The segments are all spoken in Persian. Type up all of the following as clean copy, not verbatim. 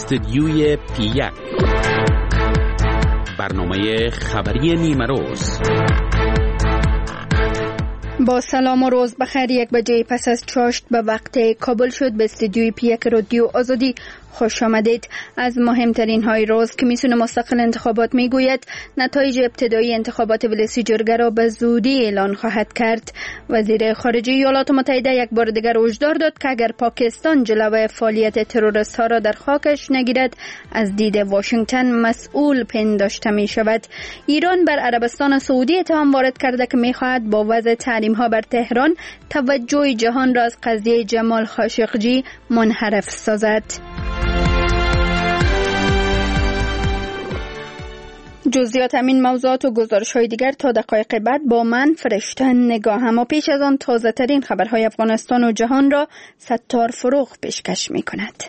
استدیوی پی1 برنامه خبری نیمه روز. با سلام و روز بخیر. 1 بجه پس از چاشت به وقت کابل شد. به استدیوی پی1 رادیو آزادی خوش آمدید. از مهمترین های روز کمیسیون مستقل انتخابات میگوید نتایج ابتدایی انتخابات ولسی جرگه را به زودی اعلان خواهد کرد. وزیر خارجه ایالات متحده یک بار دیگر هشدار داد که اگر پاکستان جلوی فعالیت تروریست ها را در خاکش نگیرد از دید واشنگتن مسئول پنداشته می شود. ایران بر عربستان سعودی اتهام وارد کرده که می خواهد با وضع تحریم ها بر تهران توجه جهان را از قضیه جمال خاشقجی منحرف سازد. جزئیات همین موضوعات و گزارش‌های دیگر تا دقایق بعد با من فرشته نگاه. اما پیش از آن تازه ترین خبرهای افغانستان و جهان را ستار فروغ پیشکش می‌کند.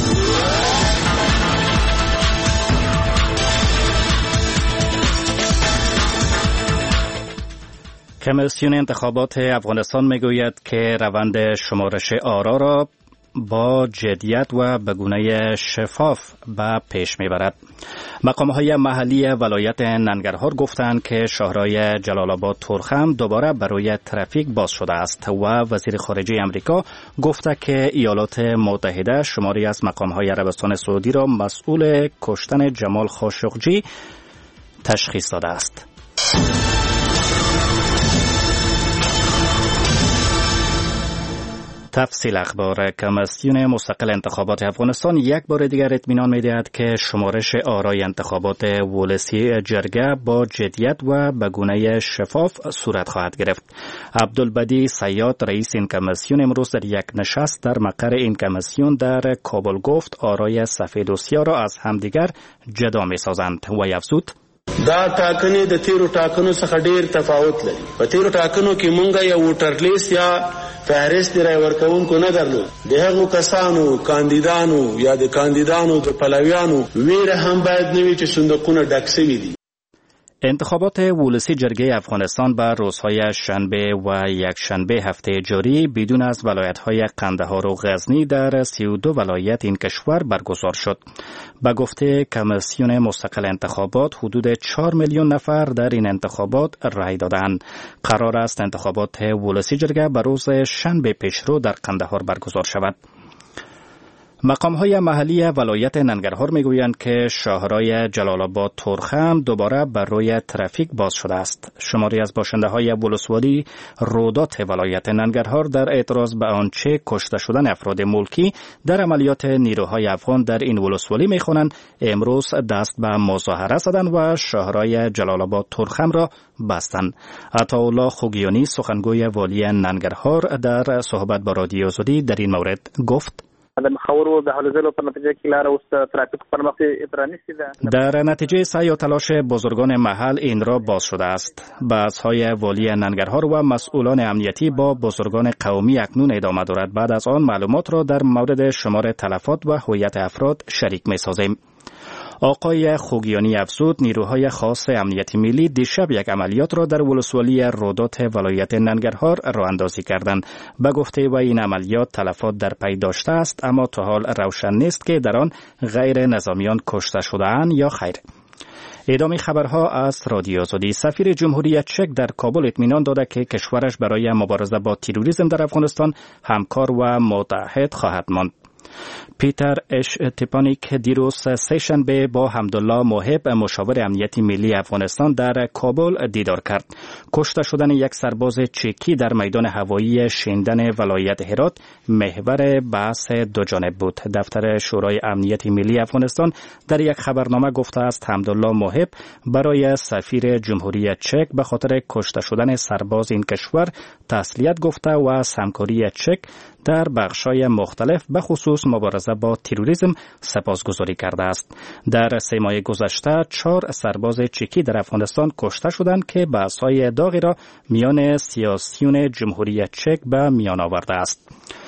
کمیسیون انتخابات افغانستان میگوید که روند شمارش آرا را با جدیت و به گونه شفاف به پیش میبرد. مقام‌های محلی ولایت ننگرهار گفتند که شاهرای جلال آباد تورخم دوباره برای ترافیک باز شده است و وزیر خارجه امریکا گفته که ایالات متحده شماری از مقام‌های عربستان سعودی را مسئول کشتن جمال خاشقجی تشخیص داده است. تفصیل اخبار. کمیسیون مستقل انتخابات افغانستان یک بار دیگر اطمینان می‌دهد که شمارش آرای انتخابات ولسی جرگه با جدیت و به گونه شفاف صورت خواهد گرفت. عبدالبدی صیاد رئیس این کمیسیون امروز در یک نشست در مقر این کمیسیون در کابل گفت آرای سفید و سیاه را از همدیگر جدا می‌سازند و افزود دا ټاکنې د تیرو ټاکنو څخه ډیر تفاوت لري. په تیرو ټاکنو کې مونږه یو ووټر لیست یا فهرست رای ورکوونکو نه درلود. د هغو کسانو کاندیدانو یا د کاندیدانو د پلویانو ویره هم باید نه وي چې صندوقونه ډک شوي دي. انتخابات ولسی جرگه افغانستان بر روزهای شنبه و یکشنبه هفته جاری بدون از ولایت‌های قندهار و غزنی در 32 ولایت این کشور برگزار شد. به گفته کمیسیون مستقل انتخابات حدود 4 میلیون نفر در این انتخابات رای دادند. قرار است انتخابات ولسی جرگه بر روز شنبه پیشرو در قندهار برگزار شود. مقام‌های محلی ولایت ننگرهار میگویند که شاهرای جلال آباد تورخم دوباره بر روی ترافیک باز شده است. شماری از باشنده‌های ولسوالی رودات ولایت ننگرهار در اعتراض به آنچه کشته شدن افراد ملکی در عملیات نیروهای افغان در این ولسوالی می‌خوانند امروز دست به مظاهره زدند و شاهرای جلال آباد تورخم را بستند. عطاالله خوگیانی سخنگوی والی ننگرهار در صحبت با رادیو آزادی در این مورد گفت در نتیجه سعی و تلاش بزرگان محل این را باز شده است. بحث‌های والی ننگرهار و مسئولان امنیتی با بزرگان قومی اکنون ادامه دارد. بعد از آن معلومات را در مورد شمار تلفات و هویت افراد شریک می‌سازیم. آقای خوگیانی افزود نیروهای خاص امنیتی ملی دیشب یک عملیات را در ولسوالی رودات ولایت ننگرهار راه اندازی کردند. به گفته و این عملیات تلفات در پی داشته است اما تا حال روشن نیست که در آن غیر نظامیان کشته شده‌اند یا خیر. ادامه خبرها از رادیو آزادی. سفیر جمهوری چک در کابل اطمینان داده که کشورش برای مبارزه با تروریسم در افغانستان همکار و متحد خواهد ماند. پیتر اش تپانیک دیروز سه‌شنبه با حمدالله محب مشاور امنیتی ملی افغانستان در کابل دیدار کرد. کشته شدن یک سرباز چکی در میدان هوایی شیندن ولایت هرات محور بحث دو جانب بود. دفتر شورای امنیتی ملی افغانستان در یک خبرنامه گفته است حمدالله محب برای سفیر جمهوری چک به خاطر کشته شدن سرباز این کشور تسلیت گفته و از همکاری چک در بخش‌های مختلف به خصوص مبارزه با تروریسم سپاسگزاری کرده است. در 3 ماه گذشته 4 سرباز چکی در افغانستان کشته شدند که بحث‌های داغی را میان سیاسیون جمهوری چک به میان آورده است.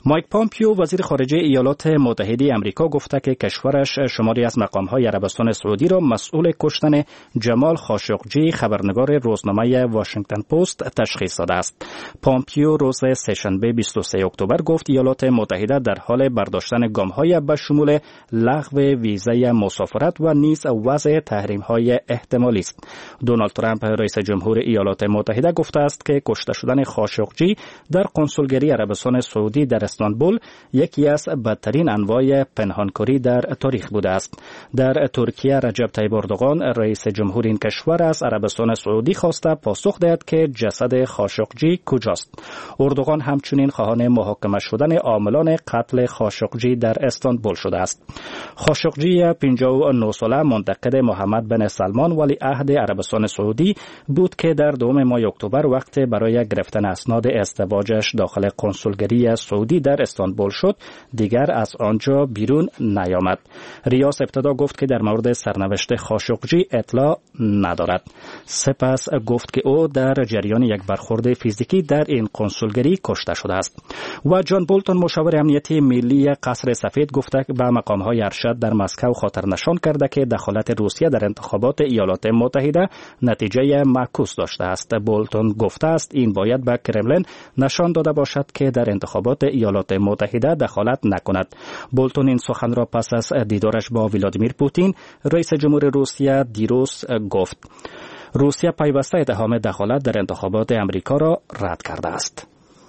مایک پامپیو وزیر خارجه ایالات متحده آمریکا گفته که کشورش شماری از مقام‌های عربستان سعودی را مسئول کشتن جمال خاشقجی خبرنگار روزنامه واشنگتن پست تشخیص داده است. پامپیو روز سه‌شنبه 23 اکتبر گفت ایالات متحده در حال برداشتن گام‌های به شمول لغو ویزای مسافرت و نیز وضع تحریم‌های احتمالی است. دونالد ترامپ رئیس جمهور ایالات متحده گفته است که کشته شدن خاشقجی در کنسولگری عربستان سعودی در استانبول یکی از بدترین انواع پنهانکاری در تاریخ بوده است. در ترکیه رجب طیب اردوغان رئیس جمهور این کشور از عربستان سعودی خواسته پاسخ دهد که جسد خاشقجی کجاست. اردوغان همچنین خواهان محاکمه شدن عاملان قتل خاشقجی در استانبول شده است. خاشقجی 59 ساله منتقد محمد بن سلمان ولی عهد عربستان سعودی بود که در 2 ماه اکتبر وقت برای گرفتن اسناد ازدواجش داخل کنسولگری سعودی در استانبول شد دیگر از آنجا بیرون نیامد. ریاض ابتدا گفت که در مورد سرنوشت خاشقجی اطلاع ندارد. سپس گفت که او در جریان یک برخورد فیزیکی در این کنسولگری کشته شده است. و جان بولتون مشاور امنیتی ملی قصر سفید گفته که به مقام‌های ارشد در مسکو خاطر نشان کرده که دخالت روسیه در انتخابات ایالات متحده نتیجه معکوس داشته است. بولتون گفته است این باید به کرملین نشان داده باشد که در انتخابات ایالات متحده دخالت نکند. بولتون این سخن را پس از دیدارش با ولادیمیر پوتین رئیس جمهور روسیه دیروز گفت. روسیه پیوسته اتهام دخالت در انتخابات امریکا را رد کرده است.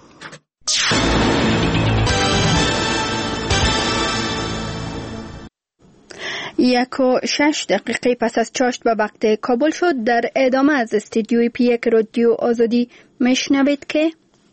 1:06 پس از چاشت به وقت کابل شد. در ادامه از استودیوی پی1 رادیو آزادی میشنوید که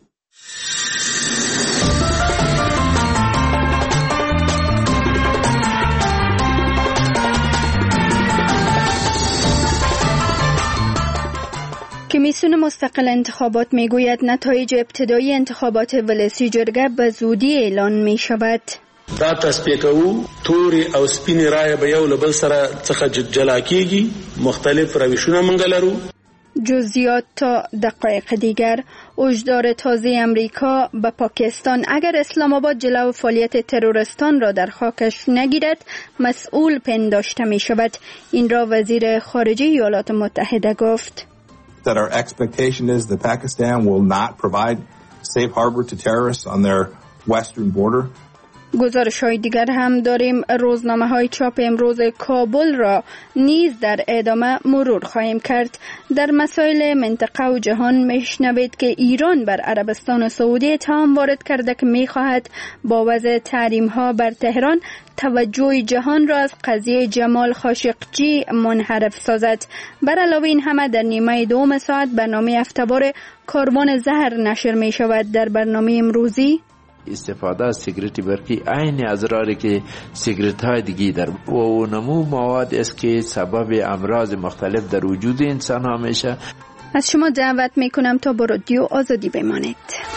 کمیسیون مستقل انتخابات میگوید نتایج ابتدایی انتخابات ولسی جرګه به زودی اعلان می شود. دا تصفیه کوو توري او سپینې رایه به یو له بل سره څخه جلا کیږي. مختلف روشونه موږ لرو. جزئیات تا دقایق دیگر. هشدار تازه امریکا به پاکستان اگر اسلام آباد جلو فعالیت تروریستان را در خاکش نگیرد مسئول پنداشته می شود. این را وزیر خارجه ایالات متحده گفت. That our expectation is that Pakistan will not provide safe harbor to terrorists on their western border. گزارش‌های دیگر هم داریم. روزنامه‌های چاپ امروز کابل را نیز در ادامه مرور خواهیم کرد. در مسائل منطقه و جهان میشنوید که ایران بر عربستان سعودی اتهام وارد کرده که می‌خواهد با وضع تحریم‌ها بر تهران توجه جهان را از قضیه جمال خاشقجی منحرف سازد. بر علاوه این همه در نیمه دوم ساعت برنامه هفته‌وار کاروان زهر نشر می‌شود. در برنامه امروزی استفاده از سیگارت برقی عین اضراری که سیگارت های دیگی در و نمو مواد است که سبب امراض مختلف در وجود انسان ها میشه. از شما دعوت میکنم تا با رادیو آزادی بمانید.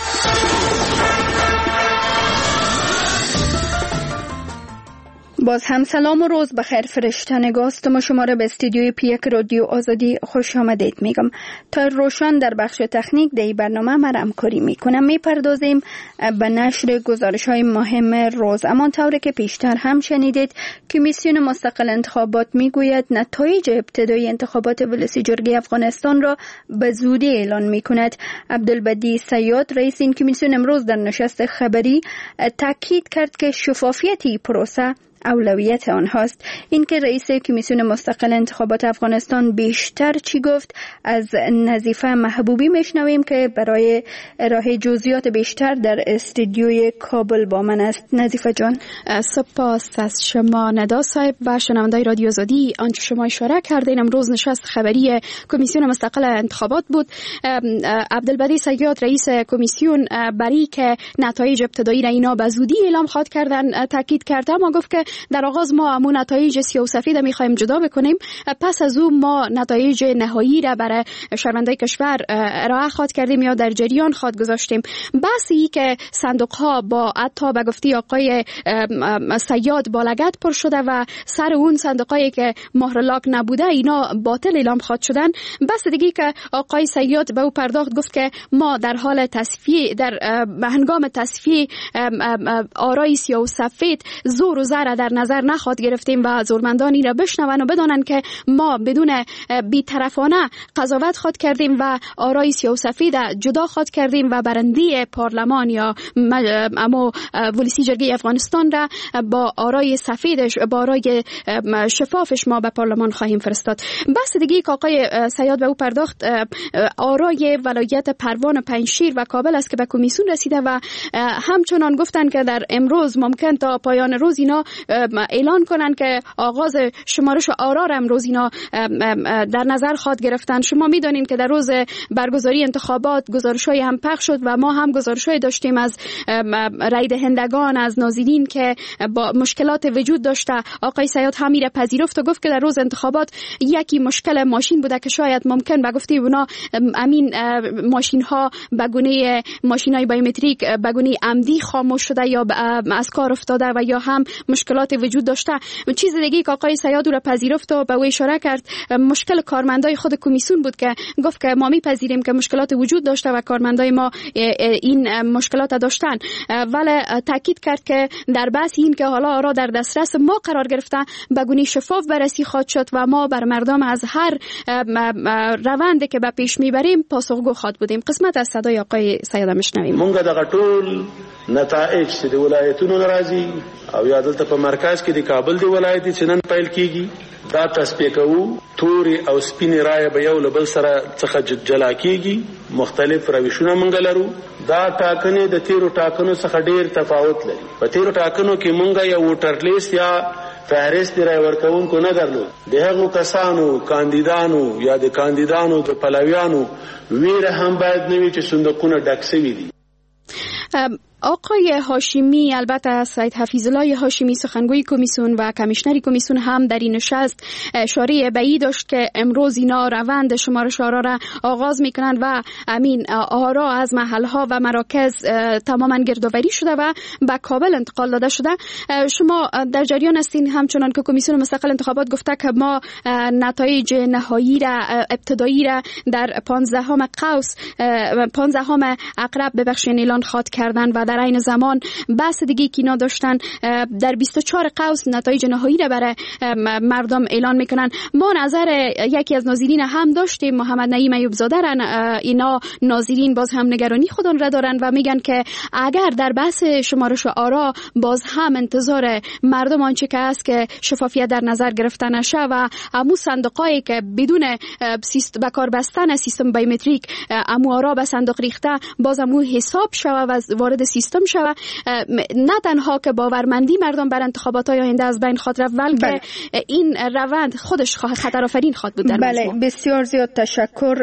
باز هم سلام و روز بخیر فرشتگان ما شما را به استودیوی پی1 رادیو آزادی خوش آمدید میگم. تا روشن در بخش تکنیک در این برنامه من همکاری میکنم. میپردازیم به نشر گزارش های مهم روز. اما طوری که پیشتر هم شنیدید کمیسیون مستقل انتخابات میگوید نتایج ابتدایی انتخابات ولسی جرګه افغانستان را به زودی اعلان میکند. عبدالبدی صیاد رئیس این کمیسیون امروز در نشست خبری تاکید کرد که شفافیتی پروسه اولویت آنهاست. این که رئیس کمیسیون مستقل انتخابات افغانستان بیشتر چی گفت از نظیفه محبوبی میشنویم که برای ارائه جزئیات بیشتر در استودیوی کابل با من است. نظیفه جان. سپاس از شما ندا صاحب و شنوندای رادیو آزادی. آنچه شما اشاره کردین امروز نشست خبری کمیسیون مستقل انتخابات بود. عبدالبدی صیاد رئیس کمیسیون برای که نتایج ابتدایی را اینا به زودی اعلام خواهد کردن تاکید کرده، اما گفت که در آغاز ما همون نتایج سیاه و سفید میخوایم جدا بکنیم، پس از او ما نتایج نهایی را برای شهروندان کشور ارائه خواهد کردیم یا در جریان خواهد گذاشتیم. بحثی که صندوق ها با حتی به گفته آقای صیاد با لگد پر شده و سر اون صندوقایی که مهر لاک نبوده اینا باطل اعلام خواهد شدن. بحث دیگه که آقای صیاد به او پرداخت، گفت که ما در حال تصفیه، در هنگام تصفیه آرای سیاه و سفید زور و زر در نظر نخواهد گرفتیم و زورمندانی را بشنون و بدانن که ما بدون بی‌طرفانه قضاوت خواهد کردیم و آرای سیاه و سفید جدا خواهد کردیم و برنده پارلمان یا اما ولسی جرگه افغانستان را با آرای سفیدش، با آرای شفافش ما به پارلمان خواهیم فرستاد. بحث دیگه که آقای صیاد به او پرداخت آرای ولایت پروان و پنجشیر و کابل است که به کمیسیون رسیده و همچنان گفتن که در امروز ممکن تا پایان روز اینا اعلان کنن که آغاز شمارش آرا را امروز اینا در نظر خواهد گرفتن. شما میدونین که در روز برگزاری انتخابات گزارش‌های هم پخش شد و ما هم گزارش‌های داشتیم از رای دهندگان، از ناظرین که با مشکلات وجود داشته. آقای صیاد هم را پذیرفت و گفت که در روز انتخابات یکی مشکل ماشین بوده که شاید ممکن به گفته اونا امین ماشین ها به گونه ماشینای بایومتریک به گونه عمدی خاموش شده یا از کار افتاده و یا هم مشکلات وجود داشته. چیز دیگه که آقای صیاد را پذیرفت و به او اشاره کرد مشکل کارمندای خود کمیسیون بود که گفت که ما میپذیریم که مشکلات وجود داشته و کارمندای ما این مشکلات داشتن، ولی تاکید کرد که در بحث این که حالا آرا در دسترس ما قرار گرفته به گونه شفاف بررسی خواهد شد و ما بر مردم از هر روندی که به پیش میبریم پاسخگو خواهد بودیم. قسمت از صدای آقای صیاد میشنویم. مونږ دغه ټول نتایج چې د ولایتونو راځي او یا دلته په مرکز کې د کابل دی ولایت چې نن پیل کیږي دا تصفیه کوو. توري او سپینې رایه به یو له بل سره څخه جلا کیږي. مختلف روشونه مونږ لرو. دا ټاکنې د تیرو ټاکنو څخه ډیر تفاوت لري. په تیرو ټاکنو کې مونږ یو ووټر لیست یا فهرست رای ورکوونکو نه درلود. د هغو کسانو کاندیدانو یا د کاندیدانو د پلویانو ویره هم باید نه وي چې صندوقونه ډک سوي دي. آقای هاشمی، البته سید حفیظ الله هاشمی سخنگوی کمیسیون و کمیشنری کمیسیون هم در این نشست اشاره به این داشت که امروز اینا روند شمارش آرا را آغاز میکنند و امین آرا از محلها و مراکز تماما گردآوری شده و به کابل انتقال داده شده. شما در جریان هستین همچنان که کمیسیون مستقل انتخابات گفته که ما نتایج نهایی را ابتدایی را در 15 قوس 15 عقرب ببخشید اعلان خواهد کردن و در این زمان بحث دیگه که اینا داشتن در 24 قوس نتایج نهایی را برای مردم اعلان میکنن. ما نظر یکی از ناظرین هم داشتیم، محمد نعیم ایوب زاده رن. اینا ناظرین باز هم نگرانی خودن را دارن و میگن که اگر در بحث شمارش آرا باز هم انتظار مردم آنچه که است که شفافیت در نظر گرفته نشه و امو صندوقایی که بدون به کار بستن سیستم بایومتریک امو آرا به صندوق ریخته باز امو حساب شوه و وارد سیستم شوه، نه تنها که باورمندی مردم بر انتخابات های آینده از بین خواهد رفت بلکه این روند خودش خطرآفرین خواهد بود در موضوع. بسیار زیاد تشکر.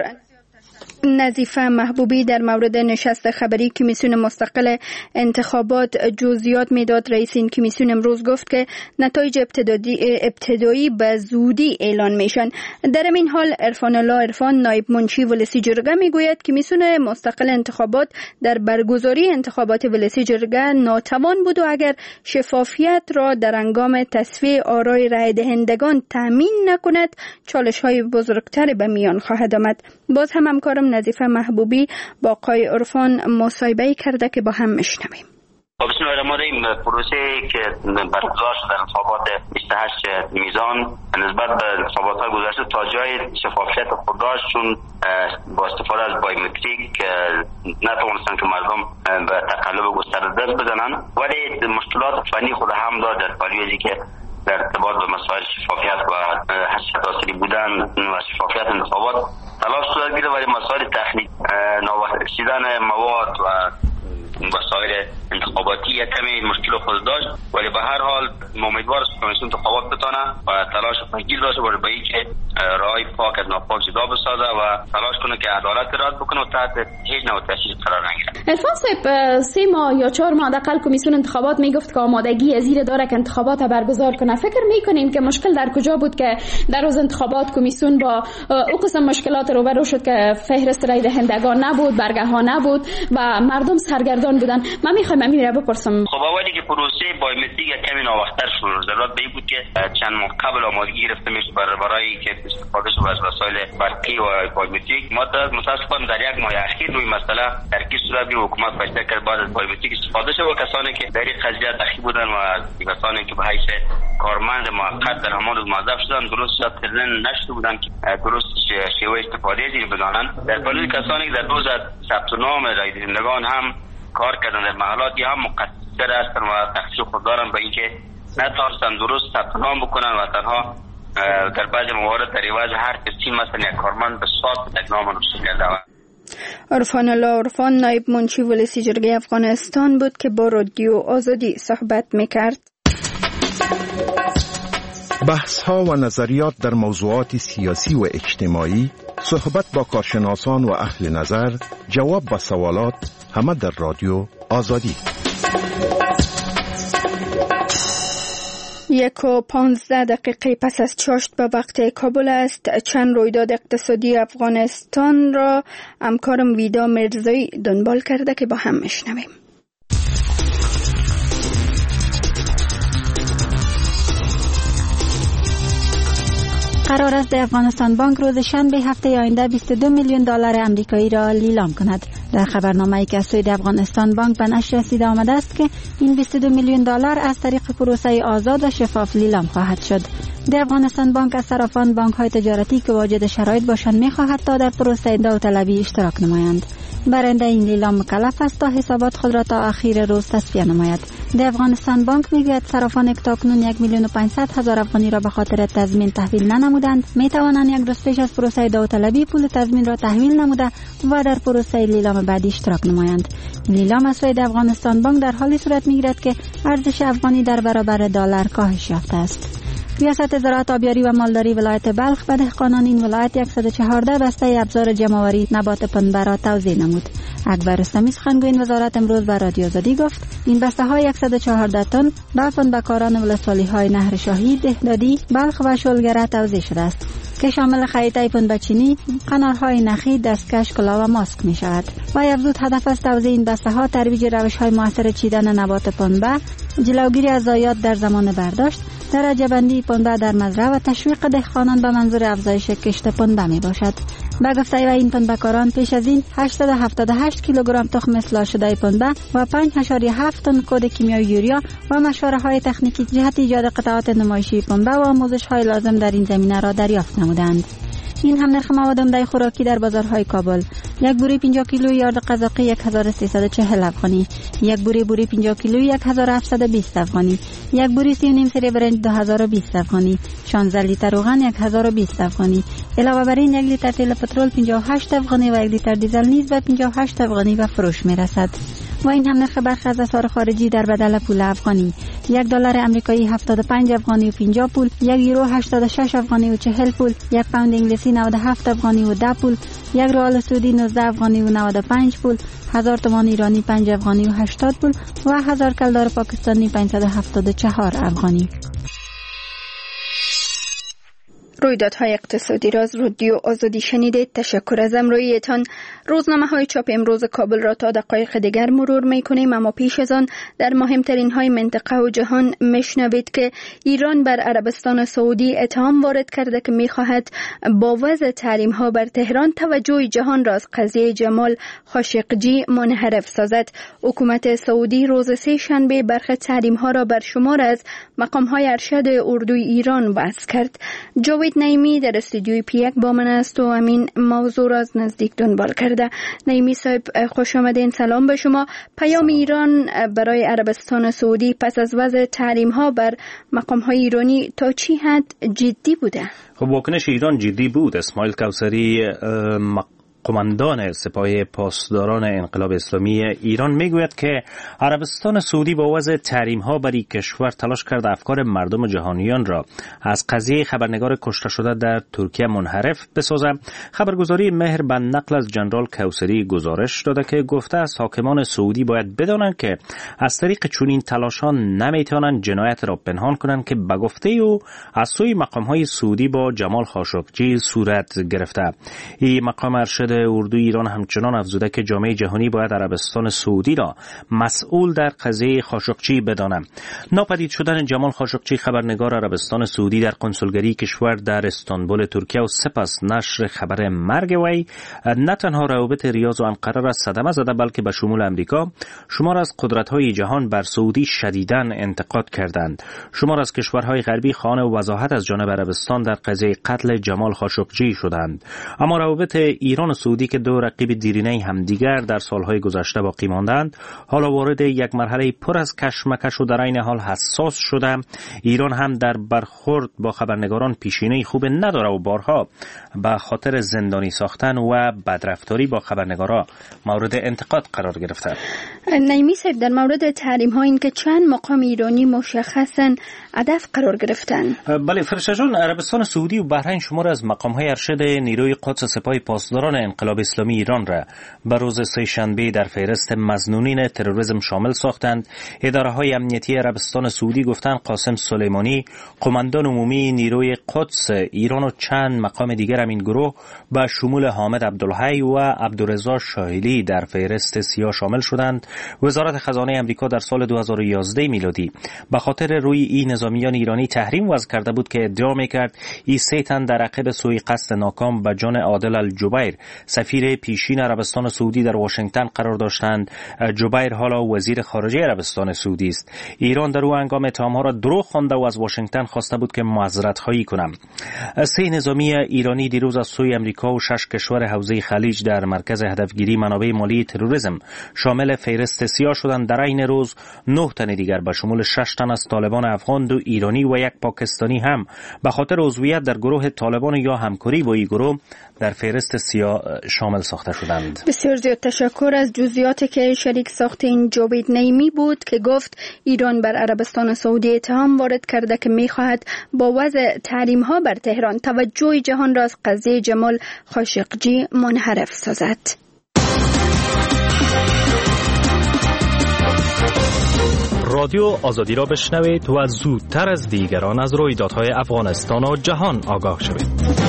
نظیفه محبوبی در مورد نشست خبری کمیسیون مستقل انتخابات جزئیات میداد. رئیس این کمیسیون امروز گفت که نتایج ابتدایی به زودی اعلان میشن. در این حال عرفان الله عرفان نایب منشی ولسی جرگه میگوید کمیسیون مستقل انتخابات در برگزاری انتخابات ولسی جرگه ناتوان بود و اگر شفافیت را در هنگام تصفیه آرای رای دهندگان تامین نکند چالش‌های بزرگتری به میان خواهد آمد. باز هم همکارم نظیفه محبوبی با آقای عرفان مصاحبه کرده که با هم میشنویم. بسم الله الرحمن الرحیم. پروسه که برگزار شد در انتخابات 28 میزان نسبت به انتخابات های گذشته تا جای شفافیت خود داشت، چون با استفاده از بایومتریک نتوانستن که مردم به تقلب گسترده دست بزنن، ولی مشکلات فنی خود هم داشت در پالیوزی که در ارتباط به مسائل شفافیت و حساسیتی بودن و شفافیت انتخابات تلاش صورت گیره، ولی مسائل تکنیک نوشیدن مواد و مسائل انتخاباتی یک کمی مشکل خود داشت، ولی به هر حال امیدوار است کمیسیون انتخابات بتونه و تلاش فنی داشته باشه برای اینکه رای پاک از ناپاک جدا بسازه و تلاش کنه که عدالت رعایت بکنه و تحت هیچ نوع تشدید قرار نگیره. عرفان صاحب 3 ماه یا 4 ماه حداقل کمیسیون انتخابات میگفت که آمادگی زیر داره که انتخابات برگزار کنه. فکر میکنین که مشکل در کجا بود که در روز انتخابات کمیسیون با او قسم مشکلات روبرو شد که فهرست رای دهندگان نبود، برگه ها نبود و مردم سرگردان بودن؟ من میخوام امین را بپرسم. خب اولی که پروسه بایومتریک کمی ناوقت‌تر شروع ضرورت به این بود که چند ماه قبل آمادگی گرفته میشه برای که استفاده شد از وسایل برقی و بایومتریک. ما متاسفانه در یک ماه اخیر روی مسئله در کی صورت به حکومت فشار کرد بعد از بایومتریک استفاده شد و کسانی که در این قضیه دخیل بودن و کسانی که به حیث کارمند موقت در همان روز موظف شدن درست ترن نشده بودن که درست شیوه استفاده زیر بدانند. در پلوی کسانی که در روز ثبت نام رای دهندگان هم کار کردن در محلات هم مقصر هستند و تقصیر خود دارن به اینکه نتونستن درست ثبت نام بکنن و تنها در بعضی موارد در عوض هر کسی مثلا یک کارمند به ساعت نام رسید کرده. عرفان الله عرفان نایب منشی ولسی جرگه افغانستان بود که با رادیو آزادی صحبت میکرد. بحث ها و نظریات در موضوعات سیاسی و اجتماعی، صحبت با کارشناسان و اهل نظر، جواب به سوالات، همه در رادیو آزادی. 1:15 پس از چاشت به وقت کابل است. چند رویداد اقتصادی افغانستان را همکارم ویدا مرزایی دنبال کرده که با هم میشنویم. قرار است افغانستان بانک روز شنبه هفته آینده 22 میلیون دلار آمریکایی را لیلام کند. در خبرنامه‌ای که از سوی افغانستان بانک به نشر رسیده آمده است که این 22 میلیون دلار از طریق پروسه آزاد و شفاف لیلام خواهد شد. در افغانستان بانک از صرافان بانک‌های تجارتی که واجد شرایط باشند می‌خواهد تا در پروسه داوطلبی اشتراک نمایند. برنده این لیلام مکلف است تا حسابات خود را تا آخر روز تصفیه نماید. در افغانستان بانک میگوید صرافان که تاکنون 1,500,000 افغانی را به خاطر تضمین تحویل ننمودند میتوانند یک روز پیش از پروسه داوطلبی پول تضمین را تحویل نموده و در پروسه لیلام بعدی اشتراک نمایند. لیلام از سوی افغانستان بانک در حالی صورت میگیرد که ارزش افغانی در برابر دلار کاهش یافته است. ریاست زراعت آبیاری و مالداری ولایت بلخ به دهقانان این ولایت 114 بسته ابزار جمع‌آوری نبات پنبه را توزیع نمود. اکبر رستمی سخنگوی وزارت امروز به رادیو آزادی گفت این بسته های 114 تن به پنبه‌کاران ولسوالی های نهر شاهی، دهدادی، بلخ و شلگره توزیع شده است که شامل خریطه پنبه‌چینی، قنارهای نخی، دستکش، کلاه و ماسک می شود. و افزود هدف از توزیع این بسته ها ترویج روش‌های مؤثر چیدن نبات پنبه، جلوگیری از ضایعات در زمان برداشت، درجه بندی پنبه در مزرعه و تشویق دهقانان به منظور افزایش کشت پنبه می باشد. به گفته این پنبه‌کاران پیش از این 878 کیلوگرم تخم اصلاح شده پنبه و 5.7 تن کد کیمیایی یوریا و مشوره‌های تکنیکی جهت ایجاد قطعات نمایشی پنبه و آموزش‌های لازم در این زمینه را دریافت نمودند. این هم نرخ مواد عمده خوراکی در بازارهای کابل: یک بوری 50 کیلویی یارد قزاقی 1340 افغانی، یک بوری 50 کیلویی 1720 افغانی، یک بوری 3.5 سری برنج 2020 افغانی، 16 لیتر روغن 1020 افغانی. علاوه بر این 1 لیتر تیل پترول 58 افغانی و 1 لیتر دیزل نیز به 58 افغانی به فروش میرسد. و این هم نرخ برخی از اسعار خارجی در بدل پول افغانی: 1 دلار آمریکایی 75 افغانی و 50 پول، 1 یورو 86 افغانی و 40 پول، 1 پوند انگلیسی 97 افغانی و 10 پول، 1 ریال سعودی 19 افغانی و 95 پول، 1000 تومان ایرانی 5 افغانی و 80 پول و 1000 کلدار پاکستانی 574 افغانی. رویدادهای اقتصادی را از رادیو آزادی شنیدید. تشکر از همراهیتان. روزنامه‌های چاپ امروز کابل را تا دقایق دیگر مرور می‌کنیم، اما پیش از آن در مهمترین های منطقه و جهان میشنوید که ایران بر عربستان سعودی اتهام وارد کرده که می‌خواهد با وضع تحریم‌ها بر تهران توجه جهان را از قضیه جمال خاشقجی منحرف سازد. حکومت سعودی روز سه شنبه برخی تحریم‌ها را بر شمار از مقام‌های ارشد اردوی ایران وضع کرد. جاوید نعیمی در استودیوی پیک با من است و همین موضوع را از نزدیک دنبال کرده. نعیمی صاحب خوش آمدین. سلام به شما. پیام ایران برای عربستان سعودی پس از وضع تحریم‌ها بر مقام‌های ایرانی تا چی حد جدی بوده؟ خب واکنش ایران جدی بود. اسماعیل کوثری قماندان سپاه پاسداران انقلاب اسلامی ایران میگوید که عربستان سعودی با وضع تحریم‌ها بر این کشور تلاش کرده افکار مردم جهانیان را از قضیه خبرنگار کشته شده در ترکیه منحرف بسازد. خبرگزاری مهر به نقل از جنرال کوثری گزارش داده که گفته است حاکمان سعودی باید بدانند که از طریق چنین تلاشان نمیتوانند جنایت را پنهان کنند که به گفته او از سوی مقام‌های سعودی با جمال خاشقجی صورت گرفته. این مقام ارشد اردوی ایران همچنان افزوده که جامعه جهانی باید عربستان سعودی را مسئول در قضیه خاشقجی بداند. ناپدید شدن جمال خاشقجی خبرنگار عربستان سعودی در قنسولگری کشور در استانبول ترکیه و سپس نشر خبر مرگ وی نه تنها روابط ریاض و انقره را صدمه زده بلکه به شمول امریکا شمار از قدرت‌های جهان بر سعودی شدیداً انتقاد کردند. شمار از کشورهای غربی خواهان وضاحت از جانب عربستان در قضیه قتل جمال خاشقجی شدند. اما روابط ایران و سعودی که دو رقیب دیرینه همدیگر در سالهای گذشته باقی ماندند حالا وارد یک مرحله پر از کشمکش و در عین حال حساس شده. ایران هم در برخورد با خبرنگاران پیشینه خوب نداره و بارها به خاطر زندانی ساختن و بدرفتاری با خبرنگارا مورد انتقاد قرار گرفته. نعیمی صاحب، در مورد تحریم ها این که چند مقام ایرانی مشخصاً هدف قرار گرفتن. بله فرشته جان، عربستان سعودی و بحرین شمار از مقام های ارشد نیروی قدس سپاه پاسداران انقلاب اسلامی ایران را به روز سه‌شنبه در فهرست مظنونین تروریسم شامل ساختند. اداره های امنیتی عربستان سعودی گفتند قاسم سلیمانی قماندان عمومی نیروی قدس ایران و چند مقام دیگر این گروه با شمول حامد عبدالحی و عبدالرضا شاهیلی در فهرست سیاه شامل شدند. وزارت خزانه آمریکا در سال 2011 میلادی به خاطر روی این نظامیان ایرانی تحریم وضع کرده بود که ادعا میکرد این سه تن در عقب سوءقصد ناکام به جان عادل الجبیر سفیر پیشین عربستان سعودی در واشنگتن قرار داشتند. جبیر حالا وزیر خارجه عربستان سعودی است. ایران در او هنگام اتهام‌ها را دروغ خوانده و از واشنگتن خواسته بود که معذرت خواهی کنم. سه نظامی ایرانی دیروز از سوی آمریکا و 6 کشور حوزه خلیج در مرکز هدفگیری منابع مالی تروریسم شامل فهرست سیاه شدند. در این روز 9 تن دیگر به شمول 6 تن از طالبان افغان، 2 ایرانی و 1 پاکستانی هم به خاطر عضویت در گروه طالبان یا همکاری با این گروه در فهرست سیاه شامل ساخته شدند. بسیار زیاد تشکر. از جزئیاتی که شریک ساخت این جاوید نعیمی بود که گفت ایران بر عربستان سعودی اتهام وارد کرده که می‌خواهد با وضع تحریم ها بر تهران توجه جهان را از قضیه جمال خاشقجی منحرف سازد. رادیو آزادی را بشنوید و زودتر از دیگران از رویدادهای افغانستان و جهان آگاه شوید.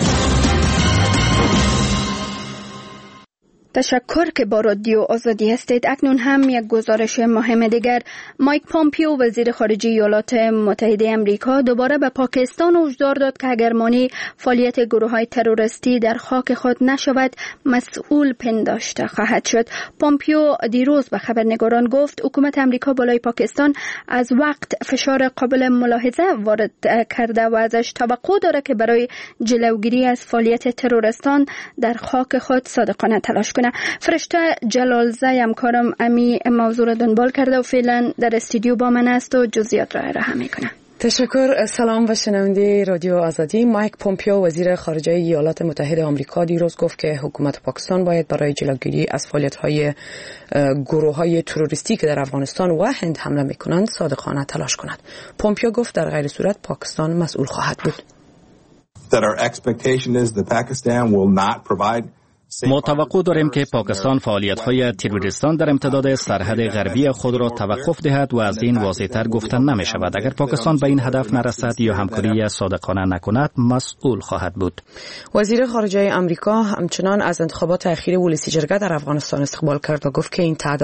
تشکر که با رادیو آزادی هستید. اکنون هم یک گزارش مهم دیگر. مایک پومپیو وزیر خارجه ایالات متحده آمریکا دوباره به پاکستان هشدار داد که اگر مانع فعالیت گروه‌های تروریستی در خاک خود نشود مسئول پنداشته خواهد شد. پومپیو دیروز به خبرنگاران گفت حکومت آمریکا بالای پاکستان از وقت فشار قابل ملاحظه وارد کرده و ازش توقع داره که برای جلوگیری از فعالیت تروریستان در خاک خود صادقانه تلاش کنه. فرشته جلالزی همکارم امی موضوع را دنبال کرده و فعلا در استودیو با من است و جزئیات را ارائه میکنه. تشکر. سلام و شنونده رادیو آزادی. مایک پومپیو وزیر خارجه ایالات متحده آمریکا دیروز گفت که حکومت پاکستان باید برای جلوگیری از فعالیت‌های گروه‌های تروریستی که در افغانستان و هند حمله می‌کنند صادقانه تلاش کند. پومپیو گفت در غیر صورت پاکستان مسئول خواهد بود. That our expectation is that Pakistan will not provide ما توقع داریم که پاکستان فعالیت‌های تروریستان در امتداد سرحد غربی خود را توقف دهد و از این واضح‌تر گفتن نمی شود. اگر پاکستان به این هدف نرسد یا همکاری صادقانه نکند مسئول خواهد بود. وزیر خارجه آمریکا همچنان از انتخابات اخیر ولسی جرگه در افغانستان استقبال کرد و گفت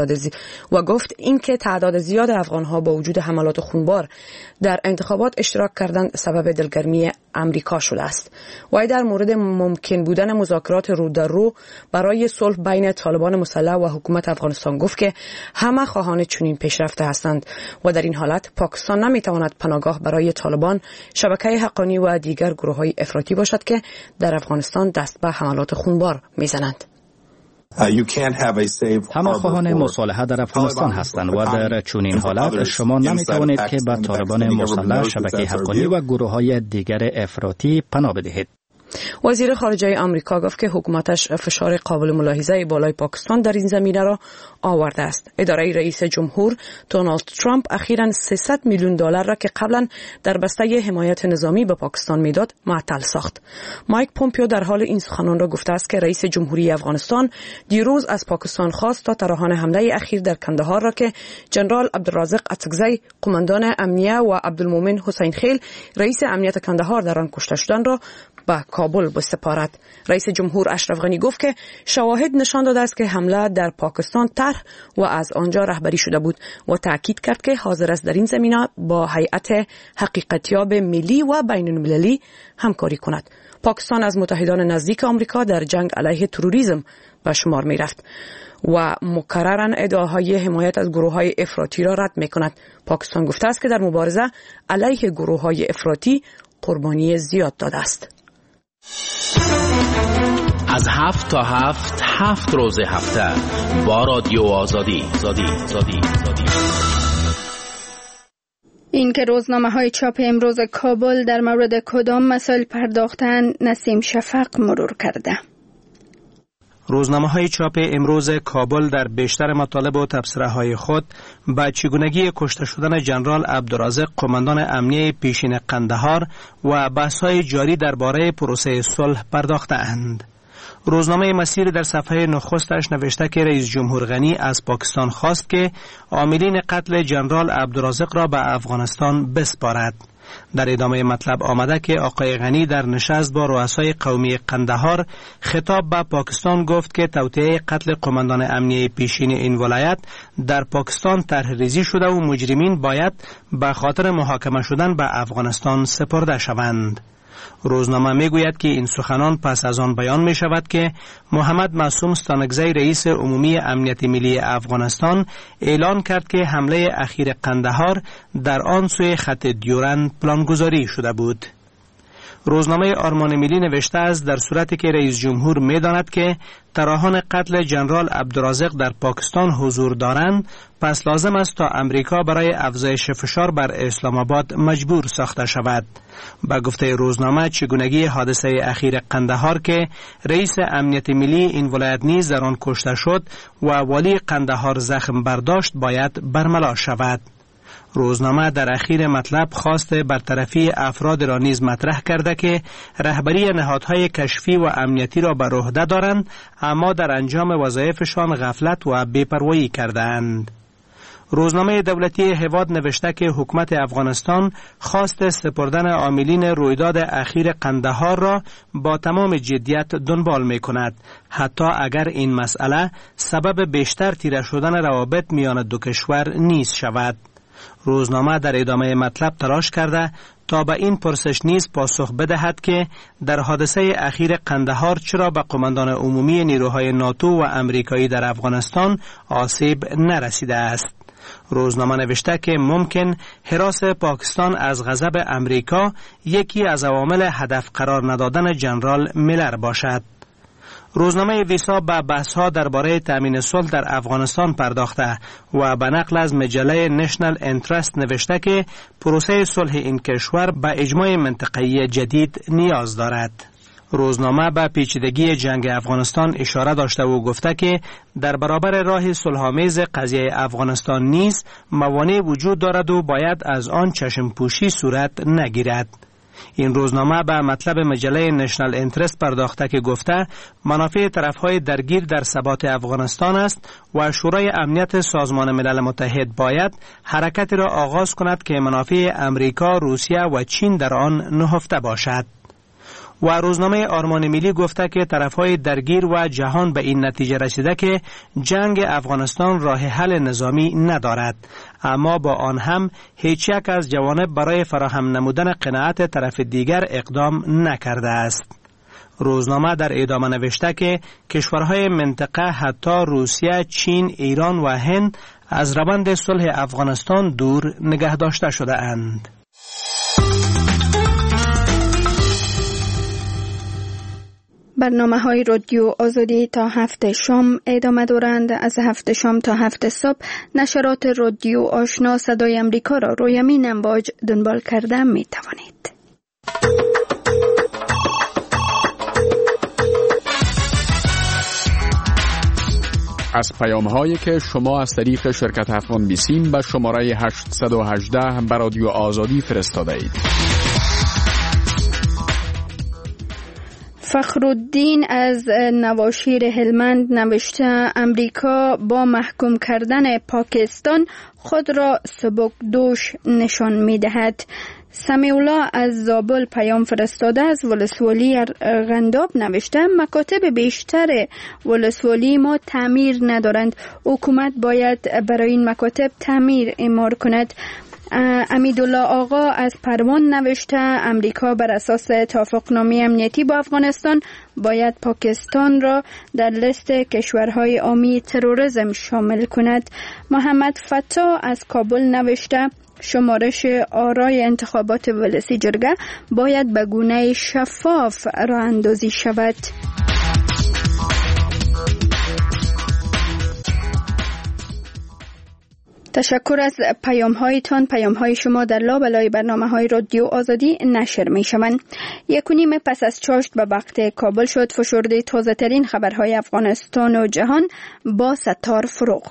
که تعداد زیاد افغان‌ها با وجود حملات خونبار در انتخابات اشتراک کردن سبب دلگرمی آمریکا شده است. و در مورد ممکن بودن مذاکرات رو در رو برای صلح بین طالبان مسلح و حکومت افغانستان گفت که همه خواهان چنین پیشرفته هستند و در این حالت پاکستان نمیتواند پناهگاه برای طالبان، شبکه حقانی و دیگر گروه‌های افراطی باشد که در افغانستان دست به حملات خونبار میزنند. همه خواهان مصالحه در افغانستان هستند و در چنین حالت شما نمیتوانید که به طالبان مسلح، شبکه حقانی و گروه‌های دیگر افراطی پناه بدهید. وزیر خارجه آمریکا گفت که حکومتش فشار قابل ملاحظه بالای پاکستان در این زمینه را آورده است. اداره رئیس جمهور دونالد ترامپ اخیراً $300 میلیون را که قبلا در بسته حمایت نظامی به پاکستان میداد معطل ساخت. مایک پومپیو در حال این سخنان را گفته است که رئیس جمهوری افغانستان دیروز از پاکستان خواست تا ترحال حمله اخیر در کندهار را که جنرال عبدالرازق اڅکزی قماندان امنیه و عبدالمومن حسین خیل رئیس امنیت کندهار در آن کشته شدند را به کابل بسپارد. رئیس جمهور اشرف غنی گفت که شواهد نشان داده است که حمله در پاکستان طرح و از آنجا رهبری شده بود و تاکید کرد که حاضر است در این زمینه با هیئت حقیقتیاب ملی و بین المللی همکاری کند. پاکستان از متحدان نزدیک آمریکا در جنگ علیه تروریسم به شمار می رفت و مکرراً ادعاهای حمایت از گروه‌های افراطی را رد می‌کند. پاکستان گفته است که در مبارزه علیه گروه‌های افراطی قربانی زیاد داده است. از 7 تا 7 روز هفته با رادیو آزادی. این که روزنامه‌های چاپ امروز کابل در مورد کدام مسائل پرداختن، نسیم شفق مرور کرده. روزنامه‌های چاپ امروز کابل در بیشتر مطالب و تبصره‌های خود به چگونگی کشته شدن جنرال عبدالرازق قماندان امنیه پیشین قندهار و بحث‌های جاری درباره پروسه صلح پرداخته‌اند. روزنامه مسیر در صفحه نخستش نوشته که رئیس جمهور غنی از پاکستان خواست که عاملین قتل جنرال عبدالرازق را به افغانستان بسپارد. در ادامه مطلب آمده که آقای غنی در نشست با رؤسای قومی قندهار خطاب به پاکستان گفت که توطئه قتل قماندان امنیه پیشین این ولایت در پاکستان طرح ریزی شده و مجرمین باید به خاطر محاکمه شدن به افغانستان سپرده شوند. روزنامه میگوید که این سخنان پس از آن بیان می شود که محمد معصوم ستانکزی رئیس عمومی امنیت ملی افغانستان اعلان کرد که حمله اخیر قندهار در آن سوی خط دیورند پلانگذاری شده بود. روزنامه آرمان ملی نوشته است در صورتی که رئیس جمهور می داند که طراحان قتل جنرال عبدالرازق در پاکستان حضور دارند، پس لازم است تا امریکا برای افزایش فشار بر اسلام آباد مجبور ساخته شود. با گفته روزنامه چگونگی حادثه اخیر قندهار که رئیس امنیت ملی این ولایت نیز در آن کشته شد و والی قندهار زخم برداشت باید برملا شود. روزنامه در اخیر مطلب خواست برطرفی افراد را نیز مطرح کرده که رهبری نهادهای کشفی و امنیتی را بر عهده دارند اما در انجام وظایفشان غفلت و بی‌پروایی کردند. روزنامه دولتی هواد نوشته که حکومت افغانستان خواست سپردن عاملین رویداد اخیر قندهار را با تمام جدیت دنبال می کند، حتی اگر این مسئله سبب بیشتر تیره شدن روابط میان دو کشور نیز شود. روزنامه در ادامه مطلب تلاش کرده تا به این پرسش نیز پاسخ بدهد که در حادثه اخیر قندهار چرا به قماندان عمومی نیروهای ناتو و امریکایی در افغانستان آسیب نرسیده است. روزنامه نوشته که ممکن هراس پاکستان از غضب امریکا یکی از عوامل هدف قرار ندادن جنرال میلر باشد. روزنامه ویسا به بحث‌ها درباره تامین صلح در افغانستان پرداخته و به نقل از مجله نشنل انترست نوشته که پروسه صلح این کشور به اجماع منطقه‌ای جدید نیاز دارد. روزنامه به پیچیدگی جنگ افغانستان اشاره داشته و گفته که در برابر راه صلح‌آمیز قضیه افغانستان نیز موانع وجود دارد و باید از آن چشم پوشی صورت نگیرد. این روزنامه به مطلب مجله نشنل انترست پرداخته که گفته منافع طرفهای درگیر در ثبات افغانستان است و شورای امنیت سازمان ملل متحد باید حرکتی را آغاز کند که منافع امریکا، روسیه و چین در آن نهفته باشد. و روزنامه آرمان ملی گفته که طرفهای درگیر و جهان به این نتیجه رسیده که جنگ افغانستان راه حل نظامی ندارد، اما با آن هم هیچ یک از جوانب برای فراهم نمودن قناعت طرف دیگر اقدام نکرده است. روزنامه در ادامه نوشته که کشورهای منطقه حتی روسیه، چین، ایران و هند از روند صلح افغانستان دور نگه داشته شده اند. برنامه‌های رادیو آزادی تا 7 شام ادامه دارند. از 7 شام تا 7 صبح نشرات رادیو آشنا صدای امریکا را روی امین امواج دنبال کرده می توانید. از پیام‌هایی که شما از طریق شرکت افغان بیسیم به شماره 818 به رادیو آزادی فرستاده اید. فخرالدین از نواشیر هلمند نوشته امریکا با محکوم کردن پاکستان خود را سبکدوش نشان می دهد. سمیع الله از زابل پیام فرستاده از ولسوالی غنداب نوشته مکاتب بیشتر ولسوالی ما تعمیر ندارند. حکومت باید برای این مکاتب تعمیر اعمار کند. امیدالله آقا از پروان نوشته امریکا بر اساس توافقنامه امنیتی با افغانستان باید پاکستان را در لیست کشورهای حامی تروریسم شامل کند. محمد فتا از کابل نوشته شمارش آرای انتخابات ولسی جرگه باید به گونه شفاف راه اندازی شود. تشکر از پیام‌هایتان. پیام‌های شما در لابلای برنامه‌های رادیو آزادی نشر می‌شوند. 1.5 پس از چاشت به وقت کابل شد فشرده تازه‌ترین خبرهای افغانستان و جهان با ستار فروغ.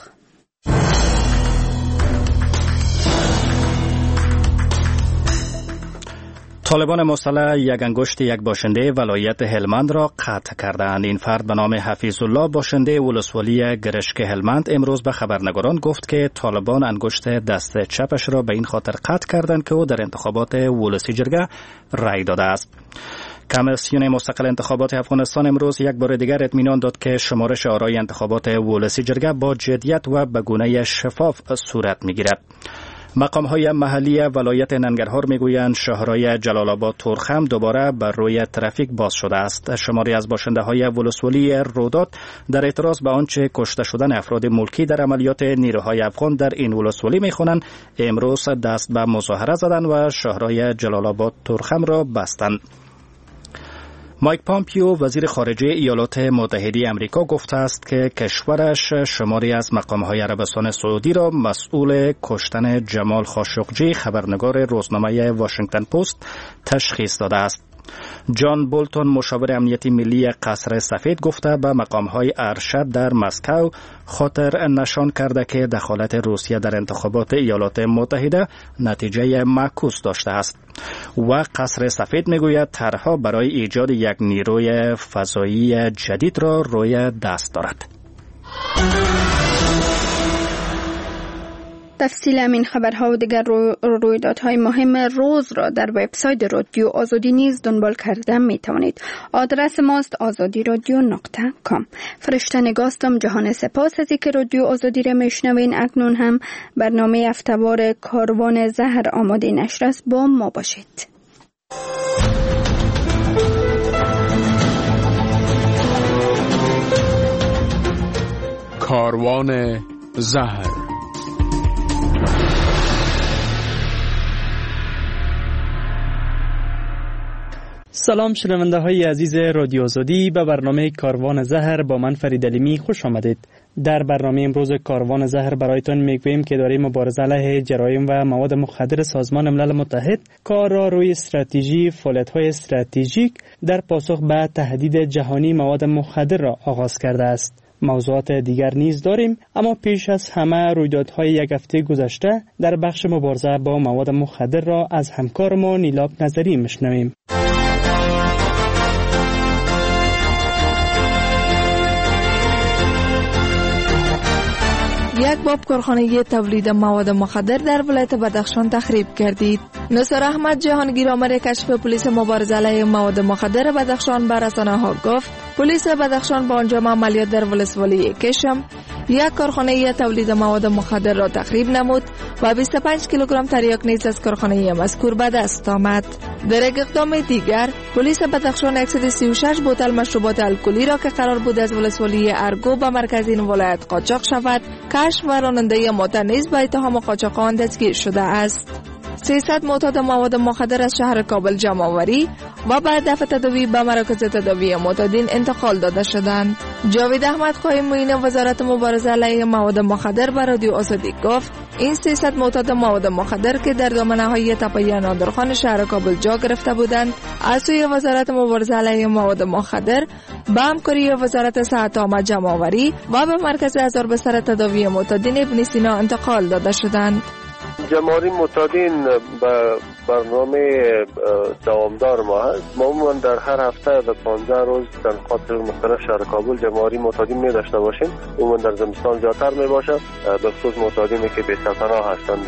طالبان مسلح یک انگشت یک باشنده ولایت هلمند را قطع کردند. این فرد به نام حفیظ الله باشنده ولسوالی گرشک هلمند امروز به خبرنگاران گفت که طالبان انگشت دست چپش را به این خاطر قطع کردند که او در انتخابات ولسی جرگه رای داده است. کمیسیون مستقل انتخابات افغانستان امروز یک بار دیگر اطمینان داد که شمارش آرای انتخابات ولسی جرگه با جدیت و به گونه شفاف صورت می‌گیرد. مقام‌های محلی ولایت ننگرهار میگویند شهرهای جلال آباد تورخم دوباره بر روی ترافیک باز شده است. شماری از باشنده‌های ولسوالی رودات در اعتراض به آنچه کشته شدن افراد ملکی در عملیات نیروهای افغان در این ولسوالی میخوانند امروز دست به مظاهره زدند و شهرهای جلال آباد تورخم را بستند. مایک پامپیو وزیر خارجه ایالات متحده آمریکا گفته است که کشورش شماری از مقام‌های عربستان سعودی را مسئول کشتن جمال خاشقجی خبرنگار روزنامه واشنگتن پست تشخیص داده است. جان بولتون مشاور امنیتی ملی قصر سفید گفته به مقام‌های ارشد در مسکو خاطر نشان کرده که دخالت روسیه در انتخابات ایالات متحده نتیجه معکوس داشته است و قصر سفید میگوید طرحها برای ایجاد یک نیروی فضایی جدید را روی دست دارد. تفصیل همین خبرها و دیگر رویدادهای مهم روز را در وبسایت رادیو آزادی نیز دنبال کرده می توانید. آدرس ماست azadiradyo.com. فرشته نگاستم جهان سپاس از اینکه رادیو آزادی را میشنوین. اکنون هم برنامه هفته‌وار کاروان زهر آماده نشر است. با ما باشید. کاروان زهر. سلام شنونده های عزیز رادیو آزادی، به برنامه کاروان زهر با من فرید علیمی خوش آمدید. در برنامه امروز کاروان زهر برایتان میگوییم که اداره مبارزه علیه جرایم و مواد مخدر سازمان ملل متحد کار را روی استراتژی فعالیت‌های استراتژیک در پاسخ به تهدید جهانی مواد مخدر را آغاز کرده است. موضوعات دیگر نیز داریم، اما پیش از همه رویدادهای یک هفته گذشته در بخش مبارزه با مواد مخدر را از همکارمان نیلاب نظری میشنویم. یک باب کارخانه تولید مواد مخدر در ولایت بدخشان تخریب گردید. نصر احمد جهانگیر آمر کشف پلیس مبارزه علیه مواد مخدر بدخشان به رسانه‌ها گفت پلیس بدخشان با انجام عملیات در ولسوالی کشم یک کارخانه تولید مواد مخدر را تخریب نمود و 25 کیلوگرم تریاک نیز از کارخانه مذکور به دست آمد. در یک اقدام دیگر پلیس بدخشان 136 بوتل مشروبات الکلی را که قرار بود از ولسوالی ارگو به مرکز این ولایت قاچاق شود کشف و راننده موتر نیز به اتهام قاچاق آن دستگیر شده است. 300 معتاد مواد مخدر از شهر کابل جمع آوری و بعد دفع تداوی به مراکز تداوی معتادین انتقال داده شدند. جاوید احمد قائم معین وزارت مبارزه علیه مواد مخدر به رادیو آزادی گفت این 300 معتاد مواد مخدر که در دامنه‌های تپه نادرخان شهر کابل جا گرفته بودند از سوی وزارت مبارزه علیه مواد مخدر با همکاری وزارت صحت عامه جمع‌آوری و به مرکز هزار بستر تداوی معتادین ابن سینا انتقال داده شدند. جمع‌آوری معتادین به برنامه دوامدار ما هست. معمولا در هر هفته در 15 روز در نقاط مختلف شهر کابل جمع‌آوری معتادین می داشته باشیم. عموما در زمستان زیادتر می باشه، به خصوص معتادینی که بی‌سرپناه هستند.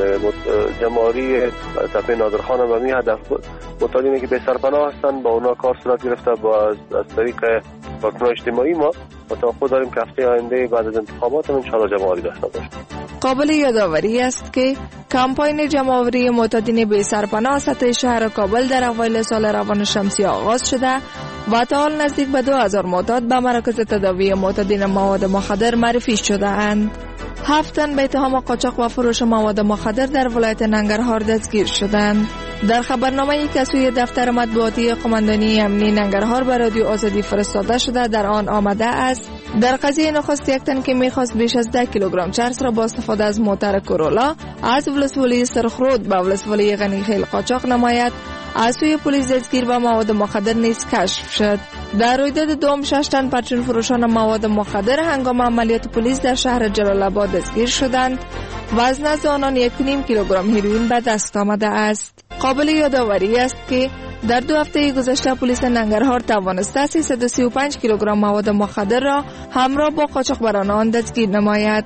جمع‌آوری تپه نادرخان به می هدف معتادینی که بی‌سرپناه هستند با اونا کار صورت گرفته با از طریق کارکنان اجتماعی ما و توقع داریم که هفته آینده بعد از انتخابات ان شاءالله جمع‌آوری داشته باشیم. قابل یادآوری است که کمپاین جمع‌آوری معتادین بی سرپناه سطح شهر کابل در اوایل سال روان شمسی آغاز شده و تا حال نزدیک به 2000 معتاد به مراکز تداوی معتادین مواد مخدر معرفی شده اند. 7 تن به اتهام قاچاق و فروش مواد مخدر در ولایت ننگرهار دستگیر شدند. در خبرنامه‌ای که سوی دفتر مطبوعاتی قماندانی امنی ننگرهار به رادیو آزادی فرستاده شده در آن آمده است در قضیه نخست یک تن که می‌خواست بیش از 10 کیلوگرم چرس را با استفاده از موتر کرولا از ولسوالی سرخرود به ولسوالی غنیخیل قاچاق نماید از سوی پلیس دستگیر و مواد مخدر نیز کشف شد. در رویداد دوم 6 تن پرچون فروشان مواد مخدر هنگام عملیات پلیس در شهر جلال آباد دستگیر شدند و از نزد آنان 1.5 کیلوگرم هیروئین به دست آمده است. قابل یادآوری است که در 2 هفته گذشته پلیس ننگرهار توانسته 335 کیلوگرم مواد مخدر را همراه با قاچاقبران دستگیر نماید.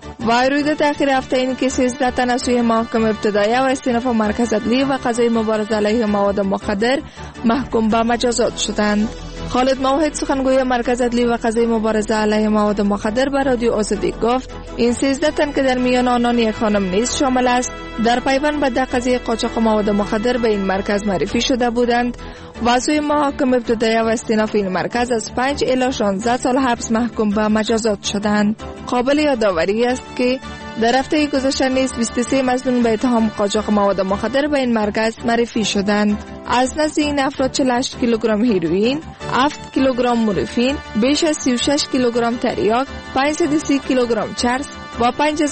و رویداد اخیر هفته این که 13 تن از سوی محکمه ابتدایه و استیناف مرکز عدلی و قضای مبارزه علیه مواد مخدر محکوم به مجازات شدند. خالد موحد سخنگوی مرکز عدلی و قضای مبارزه علیه مواد مخدر به رادیو آزادی گفت این 13 تن که در میان آنان یک خانم نیز شامل است در پیوند به قضیه قاچاق مواد مخدر به این مرکز معرفی شده بودند و سوی محاکم ابتدایه و استیناف این مرکز از 5 الی 16 سال حبس محکوم به مجازات شدند. قابل یادآوری است که در هفته گذشته نیز 23 مظنون به اتهام قاچاق مواد مخدر به این مرکز معرفی شدند. از نزد این افراد 48 کیلوگرم هیروئین، 7 کیلوگرم مورفین، بیش از 36 کیلوگرم تریاک، 530 کیلوگرم چرس و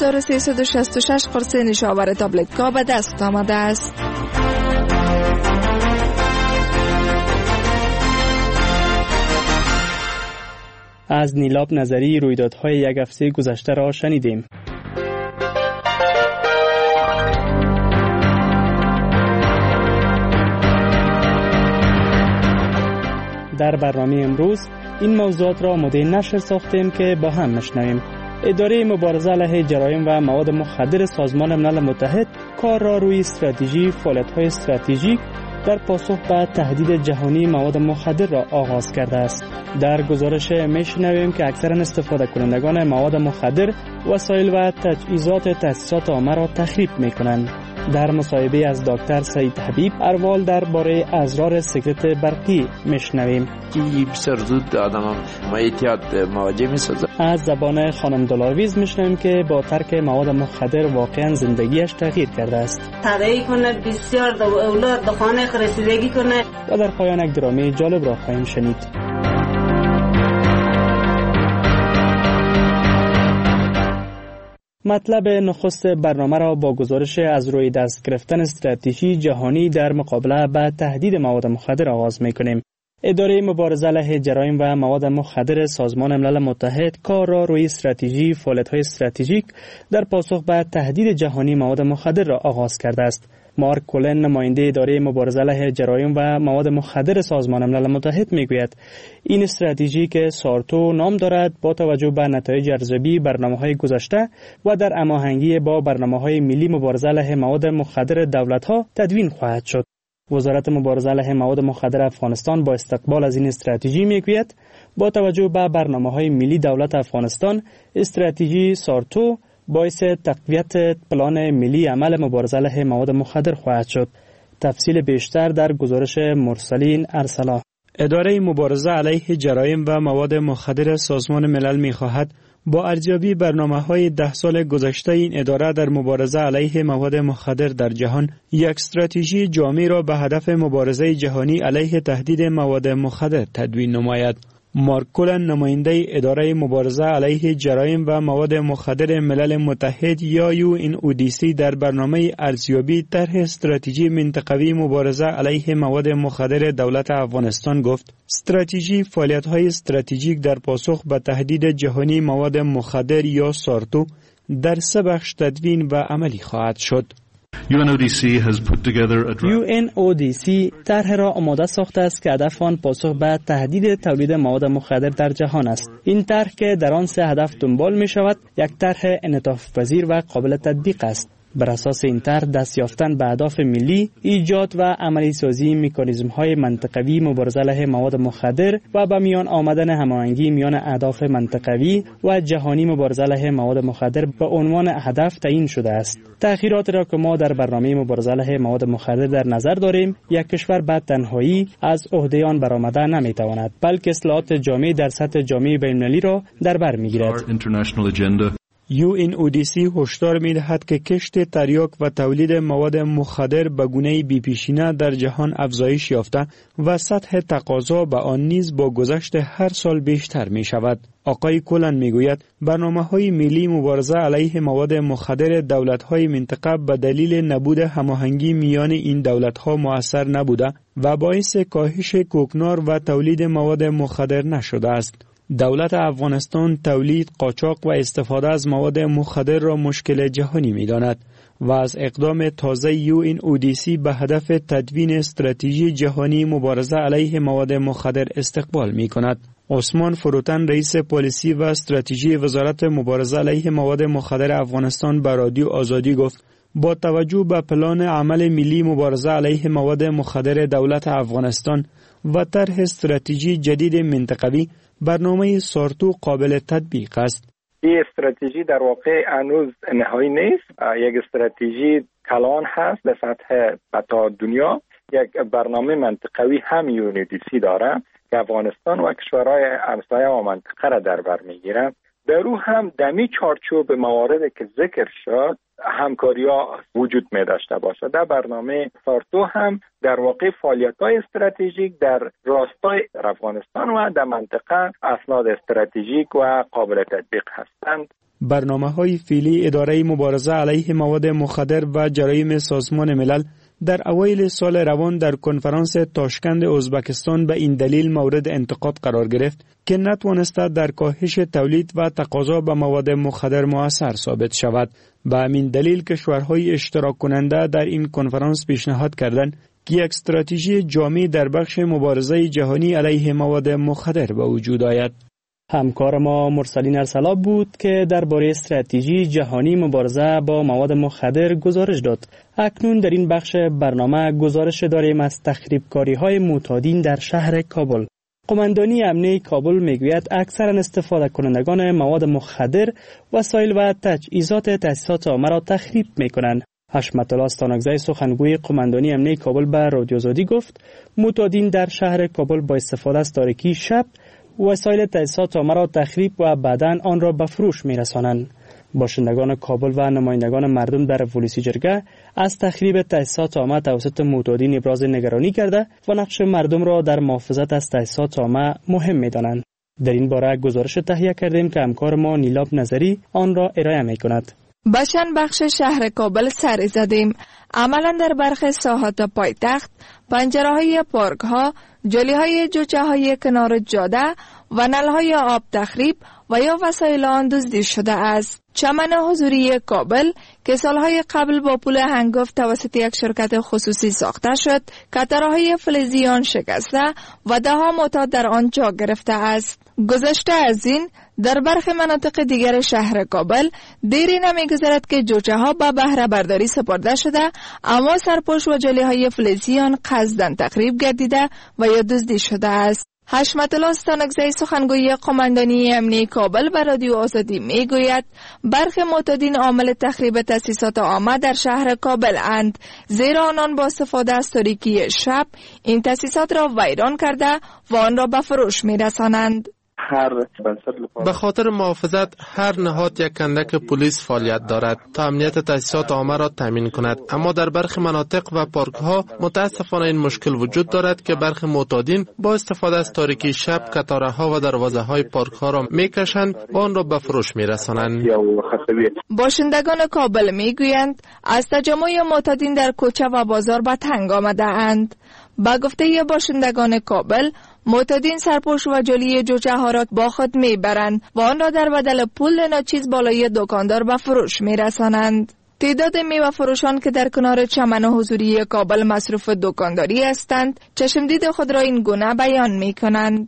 5366 قرص نشاور تابلتکا به دست آمده است. از نیلاب نظری رویدادهای یک هفته گذشته را شنیدیم. در برنامه امروز این موضوعات را آماده نشر ساختیم که با هم میشنویم. اداره مبارزه علیه جرایم و مواد مخدر سازمان ملل متحد کار را روی استراتژی فعالیت‌های استراتژیک در پاسخ به تهدید جهانی مواد مخدر را آغاز کرده است. در گزارش میشنویم که اکثرا استفاده کنندگان مواد مخدر وسایل و تجهیزات تأسیسات عامه را تخریب میکنند. در مصاحبه از دکتر سعید حبیب اروال درباره اضرار سیگارت برقی میشنویم. کی بسیار زود آدم احتیاط مواجه میسازه. از زبان خانم دلارویز میشنویم که با ترک مواد مخدر واقعا زندگیش تغییر کرده است. تداعی کنه بسیار اولاد به خانه رسیدگی کنه. و در پایان یک درامه جالب را خواهیم شنید. مطلب نخست برنامه را با گزارش از روی دست گرفتن استراتژی جهانی در مقابله با تهدید مواد مخدر آغاز می‌کنیم. اداره مبارزه علیه جرایم و مواد مخدر سازمان ملل متحد کار را روی استراتژی فعالیت‌های استراتژیک در پاسخ به تهدید جهانی مواد مخدر را آغاز کرده است. مارک کولن نماینده اداره مبارزه علیه جرایم و مواد مخدر سازمان ملل متحد میگوید این استراتژی که سارتو نام دارد با توجه به نتایج ارزیابی برنامه‌های گذشته و در هماهنگی با برنامه‌های ملی مبارزه علیه مواد مخدر دولت‌ها تدوین خواهد شد. وزارت مبارزه علیه مواد مخدر افغانستان با استقبال از این استراتژی میگوید با توجه به برنامه‌های ملی دولت افغانستان استراتژی سارتو باعث تقویت پلان ملی عمل مبارزه علیه مواد مخدر خواهد شد. تفصیل بیشتر در گزارش مرسلین ارسلا. اداره مبارزه علیه جرایم و مواد مخدر سازمان ملل می‌خواهد با ارزیابی برنامه‌های 10 سال گذشته این اداره در مبارزه علیه مواد مخدر در جهان یک استراتژی جامع را به هدف مبارزه جهانی علیه تهدید مواد مخدر تدوین نماید. مارک کولن، نماینده اداره مبارزه علیه جرایم و مواد مخدر ملل متحد یا UNODC در برنامه ارزیابی طرح استراتژی منطقوی مبارزه علیه مواد مخدر دولت افغانستان گفت: استراتژی فعالیت‌های استراتژیک در پاسخ به تهدید جهانی مواد مخدر یا سارتو در 3 بخش تدوین و عملی خواهد شد. UNODC طرح را آماده ساخته است که هدف آن پاسخ به تهدید تولید مواد مخدر در جهان است. این طرح که در آن 3 هدف دنبال می شود، یک طرح انعطاف پذیر و قابل تطبیق است. بر اساس این طرح دست یافتن به اهداف ملی، ایجاد و عملی سازی مکانیزم‌های منطقوی مبارزه علیه مواد مخدر و به میان آمدن هماهنگی میان اهداف منطقوی و جهانی مبارزه علیه مواد مخدر به عنوان هدف تعیین شده است. تأخیرات را که ما در برنامه مبارزه علیه مواد مخدر در نظر داریم، یک کشور به تنهایی از عهده آن برآمده نمی‌تواند، بلکه اصلاحات جامع در سطح جامعه بین‌المللی را در بر می‌گیرد. UNODC هشدار می‌دهد که کشت تریاک و تولید مواد مخدر به گونه‌ای بی‌پیشینه در جهان افزایش یافته و سطح تقاضا به آن نیز با گذشت هر سال بیشتر می‌شود. آقای کولن می‌گوید برنامه‌های ملی مبارزه علیه مواد مخدر دولت‌های منطقه به دلیل نبود هماهنگی میان این دولت‌ها مؤثر نبوده و باعث کاهش کوکنار و تولید مواد مخدر نشده است. دولت افغانستان تولید، قاچاق و استفاده از مواد مخدر را مشکل جهانی می‌داند و از اقدام تازه UNODC به هدف تدوین استراتژی جهانی مبارزه علیه مواد مخدر استقبال می‌کند. عثمان فروتن، رئیس پالیسی و استراتژی وزارت مبارزه علیه مواد مخدر افغانستان به رادیو آزادی گفت: با توجه به پلان عمل ملی مبارزه علیه مواد مخدر دولت افغانستان و طرح استراتژی جدید منطقوی، برنامه سارتو قابل تطبیق است. این استراتژی در واقع هنوز نهایی نیست. یک استراتژی کلان هست به سطح تا دنیا. یک برنامه منطقوی هم UNODC داره که افغانستان و کشورهای همسایه و منطقه را در بر میگیره. در او هم دمی چارچوب مواردی که ذکر شد همکاری‌ها وجود می داشته باشه. در برنامه سارتو هم در واقع فعالیت‌های استراتژیک در راستای افغانستان و در منطقه اسناد استراتژیک و قابل تطبیق هستند. برنامه‌های فعلی اداره مبارزه علیه مواد مخدر و جرایم سازمان ملل در اوایل سال روان در کنفرانس تاشکند ازبکستان به این دلیل مورد انتقاد قرار گرفت که نتوانسته در کاهش تولید و تقاضا به مواد مخدر مؤثر ثابت شود. به همین دلیل کشورهای اشتراک کننده در این کنفرانس پیشنهاد کردند که یک استراتژی جامع در بخش مبارزه جهانی علیه مواد مخدر به وجود آید. همکار ما مرسلین ارسلاب بود که درباره استراتژی جهانی مبارزه با مواد مخدر گزارش داد. اکنون در این بخش برنامه گزارش داریم از تخریبکاری‌های معتادین در شهر کابل. قماندانی امنیه کابل میگوید اکثرا استفاده کنندگان مواد مخدر وسایل و تجهیزات تأسیسات عامه را تخریب میکنند. حشمت الله استانکزی، سخنگوی قماندانی امنیه کابل، به رادیو آزادی گفت معتادین در شهر کابل با استفاده از تاریکی شب وسایل تجهیزات عامه را تخریب و بعداً آن را به فروش میرسانند. باشندگان کابل و نمایندگان مردم در ولسی جرگه از تخریب تجهیزات عامه توسط معتادین ابراز نگرانی کرده و نقش مردم را در محافظت از تجهیزات عامه مهم می‌دانند. در این باره گزارش تهیه کردیم که همکار ما نیلاب نظری آن را ارائه می‌کند. به چند بخش شهر کابل سر زدیم. عملا در برخی ساحات پایتخت، پنجره‌های پارک‌ها، جلی‌های جوجه‌های کنار جاده و نل‌های آب تخریب و یا وسایل آن دزدی شده است. چمن حضوری کابل که سالهای قبل با پول هنگفت توسط یک شرکت خصوصی ساخته شد، کترهای فلزی آن شکسته و ده‌ها معتاد در آن جا گرفته است. گذشته از این در برخی مناطق دیگر شهر کابل دیری نمی‌گذرد که جوجه‌ها به بهره برداری سپرده شده، اما سرپوش و جلی‌های فلزی آن قصداً تخریب گردیده و یا دزدی شده است. حشمت الله استانکزی، سخنگوی قماندانی امنیه کابل، به رادیو آزادی میگوید برخی معتادین عامل تخریب تأسیسات عامه در شهر کابل اند، زیرا آنان با استفاده از تاریکی شب این تأسیسات را ویران کرده و آن را به فروش میرسانند. هر بنسټ لپاره. به خاطر محافظت هر نهاد یک کندک پلیس فعالیت دارد تا امنیت تاسیسات عامه را تامین کند، اما در برخی مناطق و پارک ها متاسفانه این مشکل وجود دارد که برخی معتادین با استفاده از تاریکی شب کتاره ها و دروازه های پارک ها را میکشند و آن را به فروش میرسانند. باشندگان کابل میگویند از تجمع معتادین در کوچه و بازار به تنگ آمده اند. با گفته باشندگان کابل، معتادین سرپوش و جلی جوجه ها را با خود میبرند و آن را در بدل پول ناچیز بالای دکاندار به فروش میرسانند. تعداد میوه فروشان که در کنار چمن حضوری کابل مصروف دکانداری هستند، چشمدید خود را این گونه بیان میکنند.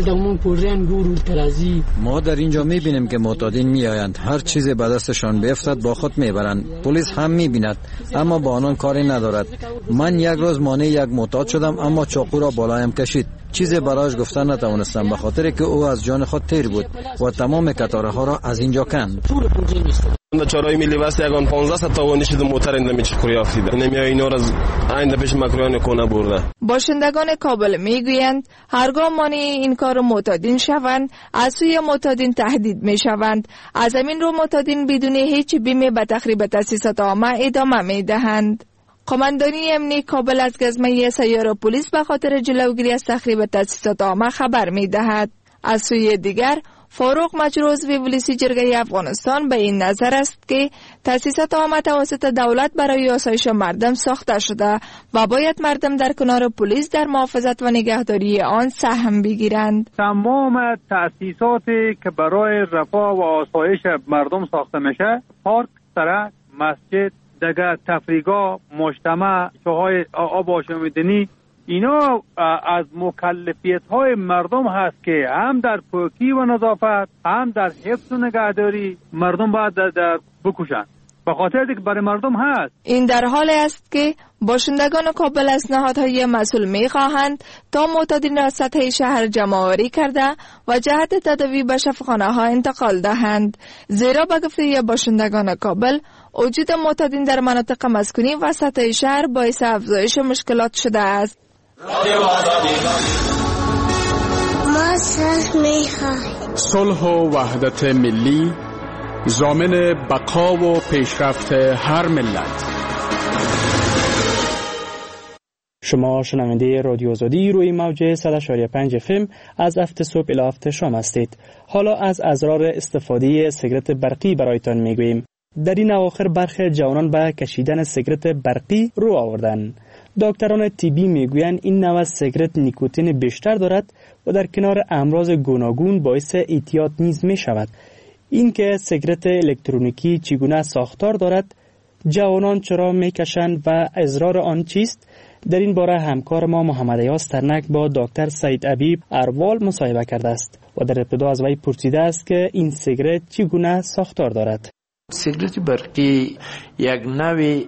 ما در اینجا میبینیم که معتادین میآیند، هر چیز به دستشان بیفتد با خود میبرند. پلیس هم میبیند اما با آنان کاری ندارد. من یک روز مانع یک معتاد شدم اما چاقو را بالایم کشید. چیزی برایش گفتن نتوانستم به خاطر که او از جان خود تیر بود و تمام کتاره ها را از اینجا کند. چارای ملی واسه یگان 15 تا ونیشد موتر ایندا میچکوری افتید. نمیای اینا را آینده پیش مکرویان کنه برده. باشندگان کابل میگویند هرگاه مانع این کار معتادین شوند، از سوی معتادین تهدید میشوند. از همین رو معتادین بدون هیچ بیمه به تخریب تاسیسات عامه ادامه میدهند. قماندانی امنی کابل از گزمه سیاره پلیس به خاطر جلوگیری از تخریب تاسیسات عامه خبر میدهد. از سوی دیگر فاروق مجروز و پلیس جرگه افغانستان به این نظر است که تاسیسات عامه توسط دولت برای آسایش مردم ساخته شده و باید مردم در کنار پلیس در محافظت و نگهداری آن سهم بگیرند. تمام تاسیساتی که برای رفاه و آسایش مردم ساخته میشه، پارک، سرک، مسجد، دیگر تفریحگاه، مجتمع، چاهای آب آشامیدنی، اینا از مکلفیت های مردم هست که هم در پاکی و نظافت هم در حفظ و نگهداری مردم باید در بکشند. به خاطر اینکه برای مردم هست. این در حال است که باشندگان کابل از نهادهای مسئول می‌خواهند تا معتادین را سطح شهر جمع‌آوری کرده و جهت تداوی به شفاخانه ها انتقال دهند، زیرا به گفته باشندگان کابل وجود معتادین در مناطق مسکونی و سطح شهر باعث افزایش مشکلات شده است. ما صلح و وحدت ملی ضامن بقا و پیشرفت هر ملت. شما شنونده رادیو آزادی روی موج 100.5 FM از 7 صبح الی 7 شام هستید. حالا از اضرار استفاده سیگارت برقی برایتان میگوییم. در این اواخر برخی جوانان به کشیدن سیگارت برقی رو آوردن. دکتران طبی میگویند این نوع سیگارت نیکوتین بیشتر دارد و در کنار امراض گوناگون باعث اعتیاد نیز می شود. این که سیگارت الکترونیکی چگونه ساختار دارد، جوانان چرا میکشند و اضرار آن چیست؟ در این باره همکار ما محمد ایاز ترنک با دکتر سعید ابیب اروال مصاحبه کرده است و در ابتدا از وی پرسیده است که این سیگارت چگونه ساختار دارد. سیگارت برقی یک نوع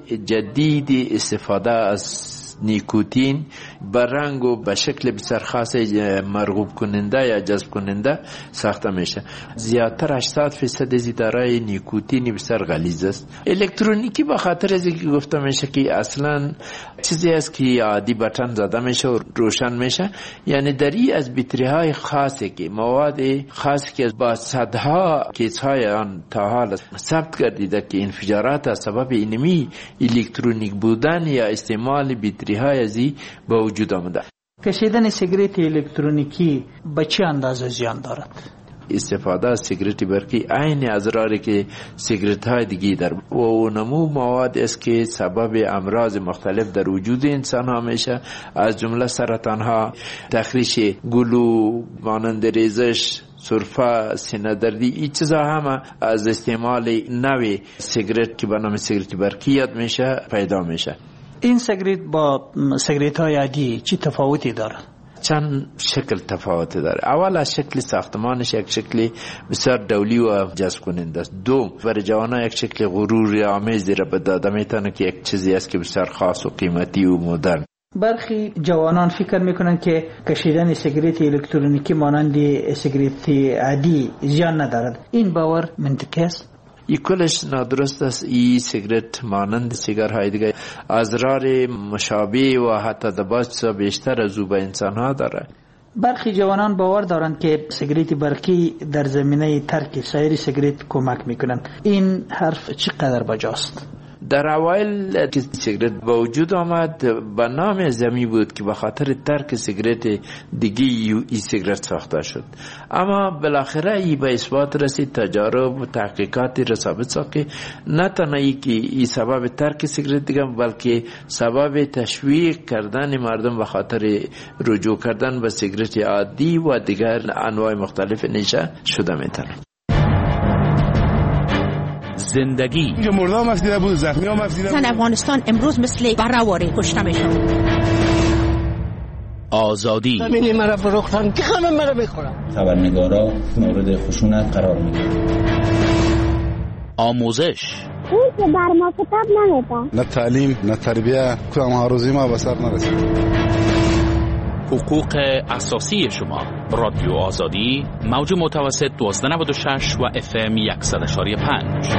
جدید استفاده از نیکوتین به رنگ و به شکل بسیار خاص مرغوب کننده یا جذب کننده ساخته میشه. زیادتر 80% از دارای نیکوتین بسیار غلیظ است. الکترونیکی به خاطر از اینکه گفته میشه که اصلا چیزی است که عادی بتن زده میشه و روشن میشه، یعنی دری از بطری های خاصی که مواد خاصی که با صدها کیس های آن تا حال ثبت گردیده که انفجارات از سبب اینمی الکترونیک بودن یا استعمال بطری های ازی با وجود آمده. کشیدن سیگارت الکترونیکی به چه اندازه زیان دارد؟ استفاده از سیگارت برقی عین اضراری که سیگارت های دیگه در و نمو مواد است که سبب امراض مختلف در وجود انسان ها میشه، از جمله سرطان ها، تخریش گلو، مانند ریزش، سرفه، سینه دردی، این چیزا همه از استعمال نوع سیگارت که به نام سیگارت برقی یاد میشه پیدا میشه. این سیگارت با سیگارت های عادی چی تفاوتی داره؟ چند شکل تفاوت داره. اول از شکل ساختمانش یک شکل بسیار دولی و جذب کننده است. دوم برای جوانان یک شکل غرور آمیز را به داده میتونه که یک چیزی است که بسیار خاص و قیمتی و مدرن. برخی جوانان فکر میکنن که کشیدن سیگارت الکترونیکی مانند سیگارت عادی زیان ندارد. این باور منطقی است؟ این کلش نادرست است. این سیگارت مانند سیگارهای دیگه اضرار مشابه و حتی دباس بیشتر از او به انسان ها داره. برخی جوانان باور دارند که سیگریت برقی در زمینه ترک سایر سیگریت کمک میکنند. این حرف چقدر بجاست؟ در اوایل که سیگرت به وجود آمد به نام زمی بود که به خاطر ترک سیگرت دیگه ای سیگرت ساخته شد، اما بالاخره ای به اثبات رسید، تجارب و تحقیقاتی را ثابت ساخت که نه تنها ای که ای سبب ترک سیگرت دیگه بلکه سبب تشویق کردن مردم به خاطر رجوع کردن به سیگرت عادی و دیگر انواع مختلف نشه شده میتونه. زندگی مرده هم افدیده بود، زخمی هم افدیده بود. افغانستان امروز مثل برآواره کشته میشون. آزادی زمینی مرا فروختن که همه مرا بخورم. خبرنگارا مورد خشونت قرار میگیرن. آموزش اون که بر ما کتاب نمیده. نه تعلیم نه تربیه، کدام هاروزی ما به سر نرسید. حقوق اساسی شما. رادیو آزادی، موج متوسط 1296 و FM 100.5.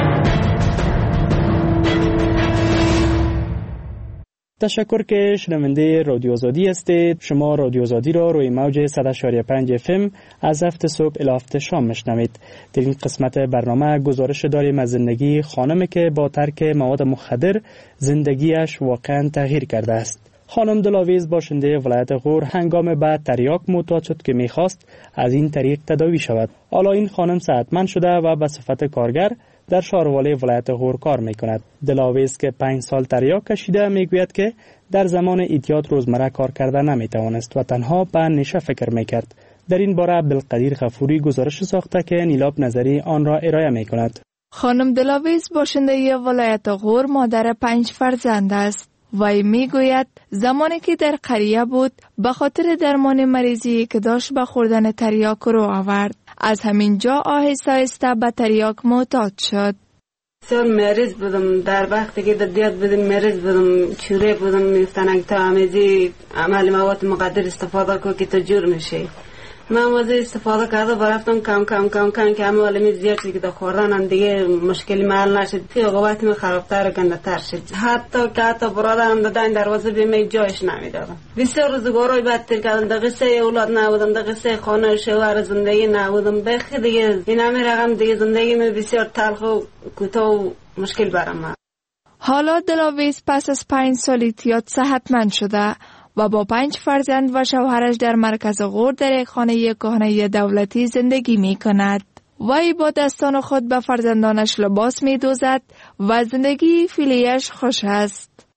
تشکر که شنونده رادیو آزادی هستید. شما رادیو آزادی را روی موج 100.5 FM از هفت صبح الی هفت شام میشنوید. در این قسمت برنامه گزارش داریم از زندگی خانمی که با ترک مواد مخدر زندگیش واقعا تغییر کرده است. خانم دلاویز باشنده ولایت غور هنگام بعد تریاک معتاد شد که میخواست از این طریق تداوی شود. حالا این خانم صحتمند شده و به صفت کارگر در شهروالی ولایت غور کار میکند. دلاویز که 5 سال تریاک کشیده میگوید که در زمان اعتیاد روزمره کار کرده نمیتوانست و تنها به نشه فکر میکرد. در این باره عبدالقدیر غفوری گزارش ساخته که نیلاب نظری آن را ارائه میکند. خانم دلاویز باشنده ولایت غور مادر 5 فرزند است. وی میگوید زمانی که در قریه بود به خاطر درمان مریضی که داشت به خوردن تریاک رو آورد. از همین جا آهسته آهسته به تریاک معتاد شد. سال مریض بودم، در وقتی که در دیاد بودم مریض بودم، چوره بودم، میفتن تا همیزی عمل مواد مقدر استفاده کو که تو جور میشی. من واسه استفاده کرده برفتم کم که همه علمی زیاد که در خوردن هم دیگه مشکلی محل نشد. عقوبت من خرابتر و گنده‌تر شد. حتی برادرم دادن دروازه به من جایش نمیدادم. بسیار روزگارای بدتر کردم. در قصه اولاد نبودم، در قصه خانه و شوهر زندگی نبودم. بخی دیگه این همه رقم دیگه زندگی من بسیار تلخ و کوتاه و مشکل برام. حالا دلاویز پس از 5 سال اعتیاد صحتمند شده و با 5 فرزند و شوهرش در مرکز غور در یک خانه کهنه دولتی زندگی می کند. وی با دستان خود به فرزندانش لباس می دوزد و زندگی فعلیش خوش است.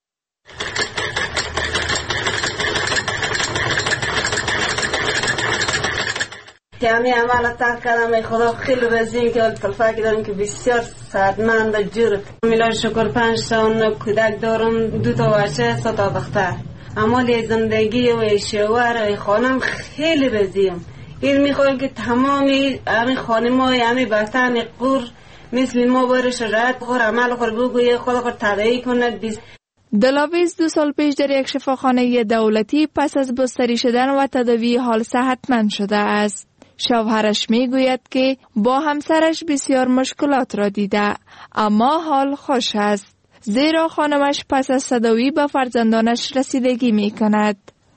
که همه عمل ترک کردم. خدا خیلی رزین که تلفه کردم که بسیار صحتمند و جور. میلا شکر 5 تا کودک دارم، 2 تا بچه، 3 تا دختر. اما زندگی و شوهر و خانم خیلی رزیم. این میخوایم که تمامی همین خانم‌های همین بستن قور مثل ما باید شجاعت خور عمل خور بگویه، خود خور تداعی کند. دلاویز 2 سال پیش در یک شفاخانه دولتی پس از بستری شدن و تداوی حال صحتمند شده است. شوهرش میگوید که با همسرش بسیار مشکلات را دیده اما حال خوش است، زیرا خانمش پس از تداوی به فرزندانش رسیدگی می کند.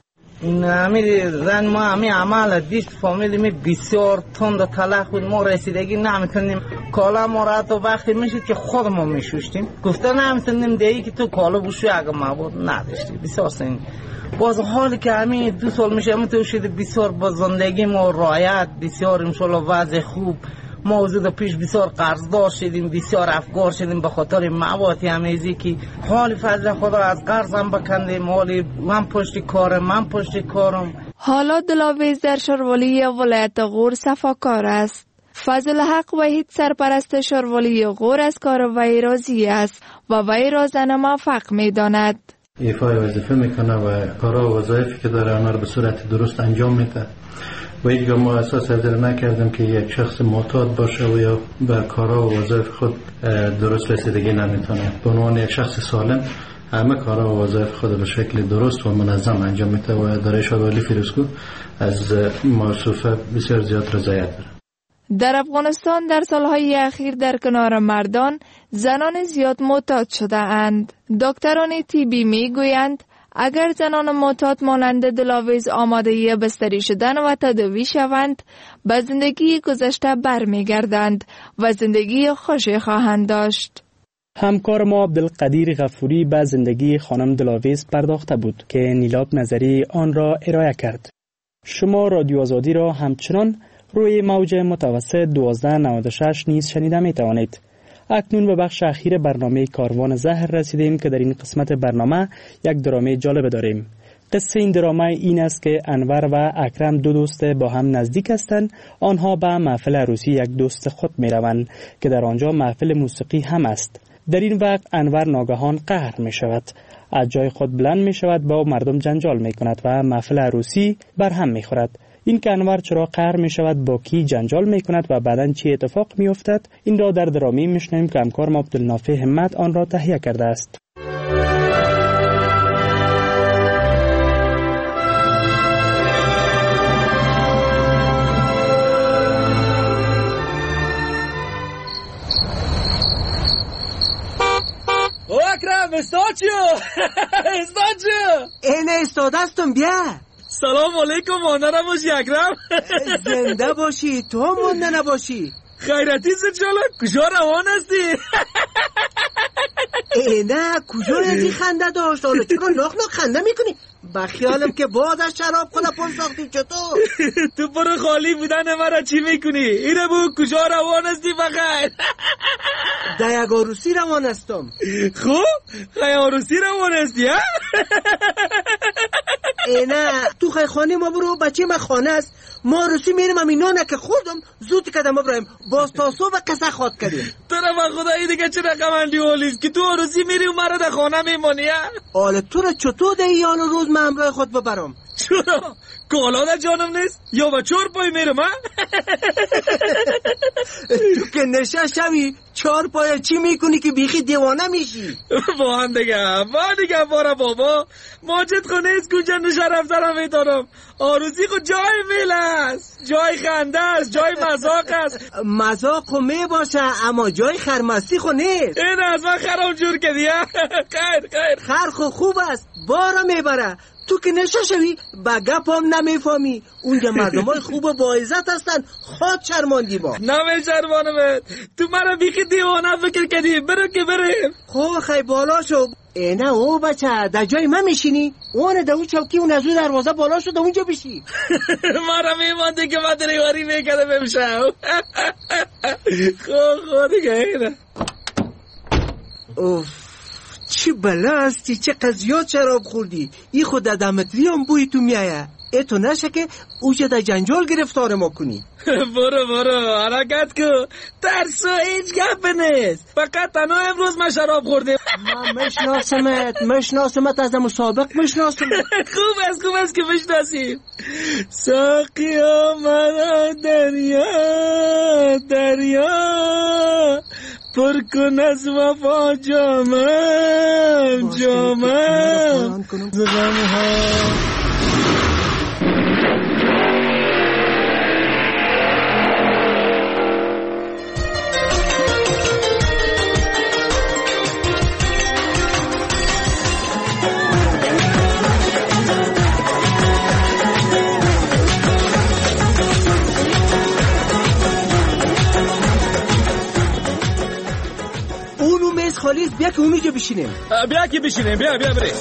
این زن ما همین عمل دیست فامیلی می بسیار تند و تلخ بود، ما رسیدگی نمیتونیم. کالا ما را تو وقتی میشید که خودمون میشوشتیم، گفته نمیتونیم دیگه که تو کالا بوشوی اگه مواد نداشتی. بسیار سنگی باز حالی که همین 2 سال میشه همین تو شده بسیار با زندگی ما رایت بسیار انشالله وضع خوب. ما حدود پیش بسیار قرضدار شدیم، بسیار افگار شدیم به خاطر مواد همیزی که حال فضل خدا از قرض هم بکندیم. حالی من پشت کارم. حالا دلاویز در شهروالی ولایت غور صفاکار است. فضل حق وحید سرپرست شهروالی غور از کار وی راضی است و وی را زن موفق می‌داند. ایفای وظیفه میکنه و کارا و وظایفی که داره آنها رو به صورت درست انجام میده و هیچگاه ما اساس نظر نکردیم که یک شخص معتاد باشه و یا به کارا و وظایف خود درست رسیدگی نمیتونه. به عنوان یک شخص سالم همه کارا و وظایف خود به شکل درست و منظم انجام میده و در شهروالی فیروزکوه از موصوفه بسیار زیاد رضایت داره. در افغانستان در سالهای اخیر در کنار مردان زنان زیاد معتاد شده اند. دکتران طبی می گویند اگر زنان معتاد مانند دلاویز آماده بستری شدن و تداوی شوند، به زندگی گذشته برمیگردند و زندگی خوشی خواهند داشت. همکار ما عبدالقدیر غفوری به زندگی خانم دلاویز پرداخته بود که نیلاب نظری آن را ارائه کرد. شما رادیو آزادی را همچنان روی موج متوسط 1296 نیز شنیده می توانید. اکنون به بخش اخیر برنامه کاروان زهر رسیدیم که در این قسمت برنامه یک درامه جالب داریم. قصه این درامه این است که انور و اکرم دو دوست با هم نزدیک هستند. آنها به محفل عروسی یک دوست خود می روند که در آنجا محفل موسیقی هم است. در این وقت انور ناگهان قهر می شود. از جای خود بلند می شود، با مردم جنجال می کند و محفل عروسی بر هم می خورد. این که انور چرا قهر می شود، با کی جنجال می کند و بعداً چی اتفاق می افتد، این را در درامه می شنویم که همکارم عبدالنافع همت آن را تهیه کرده است. اکرم استاچیو اینه استادستم بیا. سلام علیکم، مانده نباشی اکرم. زنده باشی، تو مانده نباشی. خیرتی سچالا کجا روان هستی؟ اینه کجا ازی خنده داشت؟ حالا چرا ناخ خنده میکنی؟ بخیالم که باز از شراب خلا پل ساختی. چطور؟ تو برو خالی بودن مرا چی میکنی؟ اینه بو کجا روان هستی بخیر؟ در یک عروسی روان هستم. خوب؟ خیلی عروسی روان هستی ها؟ اینه تو خیلی خانه ما برو، بچه ما خانه است. ما عروسی میریم، همین نانه که خوردم زود کدم ابراهیم باز تا صبح قصه خواد کردیم. تو را با خدایی دیگه چه رقم اندی اولیست که تو عروسی میری و مرا در خانه میمانی ها؟ حالا تو را چطور ده یال روز من همراه خود ببرم؟ چرا؟ کالا در جانم نیست؟ یا با چور پای میرم ها؟ تو که نشه شوی 4 پای چی میکنی که بیخی دیوانه میشی؟ با هم دیگه بارا بابا ماجد خونه است کجا نشه رفترم میدارم. آروزی خود جای میل است، جای خنده است، جای مذاق است. مذاق خو می باشه اما جای خرمستی خو نیست. این از من خرام جور کردی ها؟ خیر خر خو خوب است، بارا میبره. تو که نشه شوی با گپام نمیفهمی. اونجا مردم های خوب و با عزت هستن، خود شرماندی با. نمیشرمانم. تو مرا بیخی دیوانه فکر کردی. برو که بریم. خب خیلی بالا شو. اینه او بچه در جای من میشینی، اون در اون چوکی اون از اون دروازه بالا شو در اونجا بشی. مرا میمانده که من دریواری میکرده بمشم. خب دیگه اینه. اوف چی بلا هستی، چه قضیات شراب خوردی. ای خود در دمتری هم بوی تو میایه. ای تو نشه که اوچه در جنجال گرفتار ما کنی. برو حرکت کو. ترسو هیچ گپ نیست. فقط تنها امروز من شراب خوردم. من مشناسمت از مسابق مشناسمت. خوب است که مشناسیم. ساقی آمد دریا پر کن از وفا جامم زغم ها. خالیز بیا که اونجا بشینیم. بیا بریم.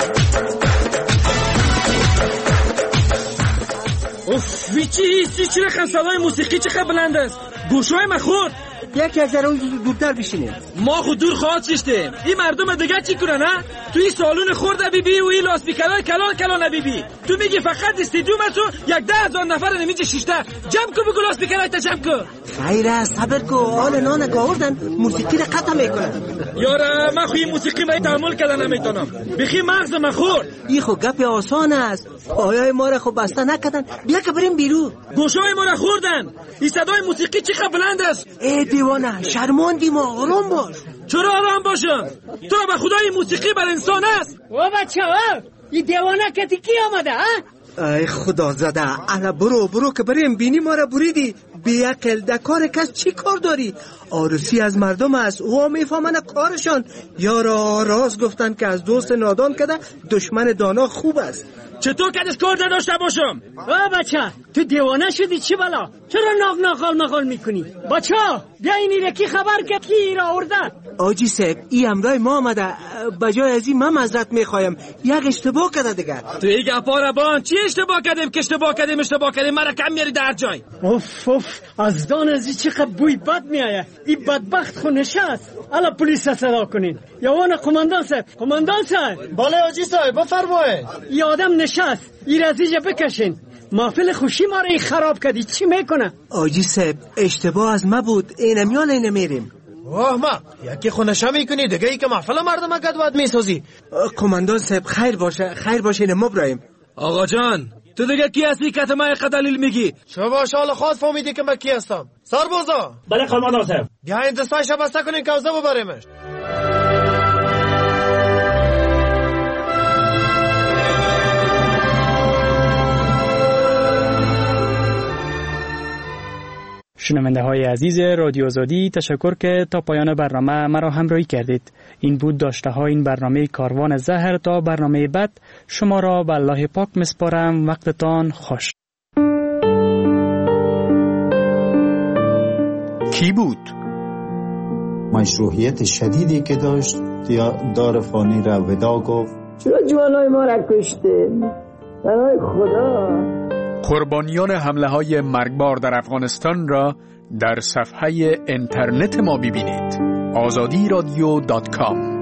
اوف چی رقم صدای موسیقی چقدر بلند است. گوشای من خورد. یک ذره اون دورتر بشینیم. ما خود دور خواهد ششتیم. این مردم دیگه چی کنن ها؟ تو این سالون خورده بیبی و این لاسپیکرهای کلان بیبی. تو میگی فقط استادیوم تو 10,000 نفر نمیشه ششته. جمع کو بگو لاسپیکرهای تا جمع کو. خیره صبر کو، آل نان گاوردن موسیقی را قطع میکنن. یارا من خو این موسیقی ما تحمل کردن نمیتونم. بخی مغز من خورد. این خو گپ آسان است. آیای ما را خو بسته نکردن. بیا که بریم بیرون. گوشای ما را خوردن. این صدای موسیقی چقدر بلند است. ای دیوانه شرماندی ما، آرام باش. چرا آرام باشم؟ تو به خدای موسیقی بر انسان است. و بچه‌ها این دیوانه کتی کی آمده ها؟ ای خدا زده. الا برو که بریم، بینی ما را بریدی. بیعقل در کار کس چی کار داری؟ عروسی از مردم است، او میفهمن کارشان. یارا راست گفتن که از دوست نادان کده دشمن دانا خوب است. چطور کدش کار نداشته باشم؟ بچه تو دیوانه شدی چی بلا؟ چرا ناغ مغال میکنی؟ بچه بیا اینی رکی خبر کرد که ایرا آورده. آجی صاحب ای امرای ما آمده، بجای از این من معذرت میخوایم، یک اشتباه کرده دیگر. تو ای گپا ربان چی اشتباه کردیم که اشتباه کردیم مرا کم میاری در جای. اوف از دان ازی چقدر بوی بد میایه. این بدبخت خو نشست. الا پلیس صدا کنین. یوان قماندان صاحب بله آجی صاحب بفرمایید. این آدم نشست، این رزیجه بکشین. محفل خوشی ما را این خراب کردی، چی میکنه؟ آجی صاحب اشتباه از ما بود، اینمیال اینمیریم. واه ما یکی خونشا میکنی دیگه ای که محفل مردم اگد باید میسازی. کماندان صاحب خیر باشه اینه مبرایم. آقا جان تو دیگه کی هستی که تو ما دلیل میگی؟ شما شال خاص فهمیدی که من کی هستم. سربازا بله کماندان صاحب. بیاین دستایش بسته کنین کوزه ببریمش. شنونده های عزیز رادیو آزادی، تشکر که تا پایان برنامه مرا همراهی کردید. این بود داشته های این برنامه کاروان زهر. تا برنامه بعد شما را به الله پاک مسپارم. وقتتان خوش. کی بود؟ مشروعیت شدیدی که داشت دار فانی را ودا گفت. چرا جوانای ما را کشته؟ برای خدا. قربانیان حمله های مرگبار در افغانستان را در صفحه اینترنت ما ببینید. azadi radio.com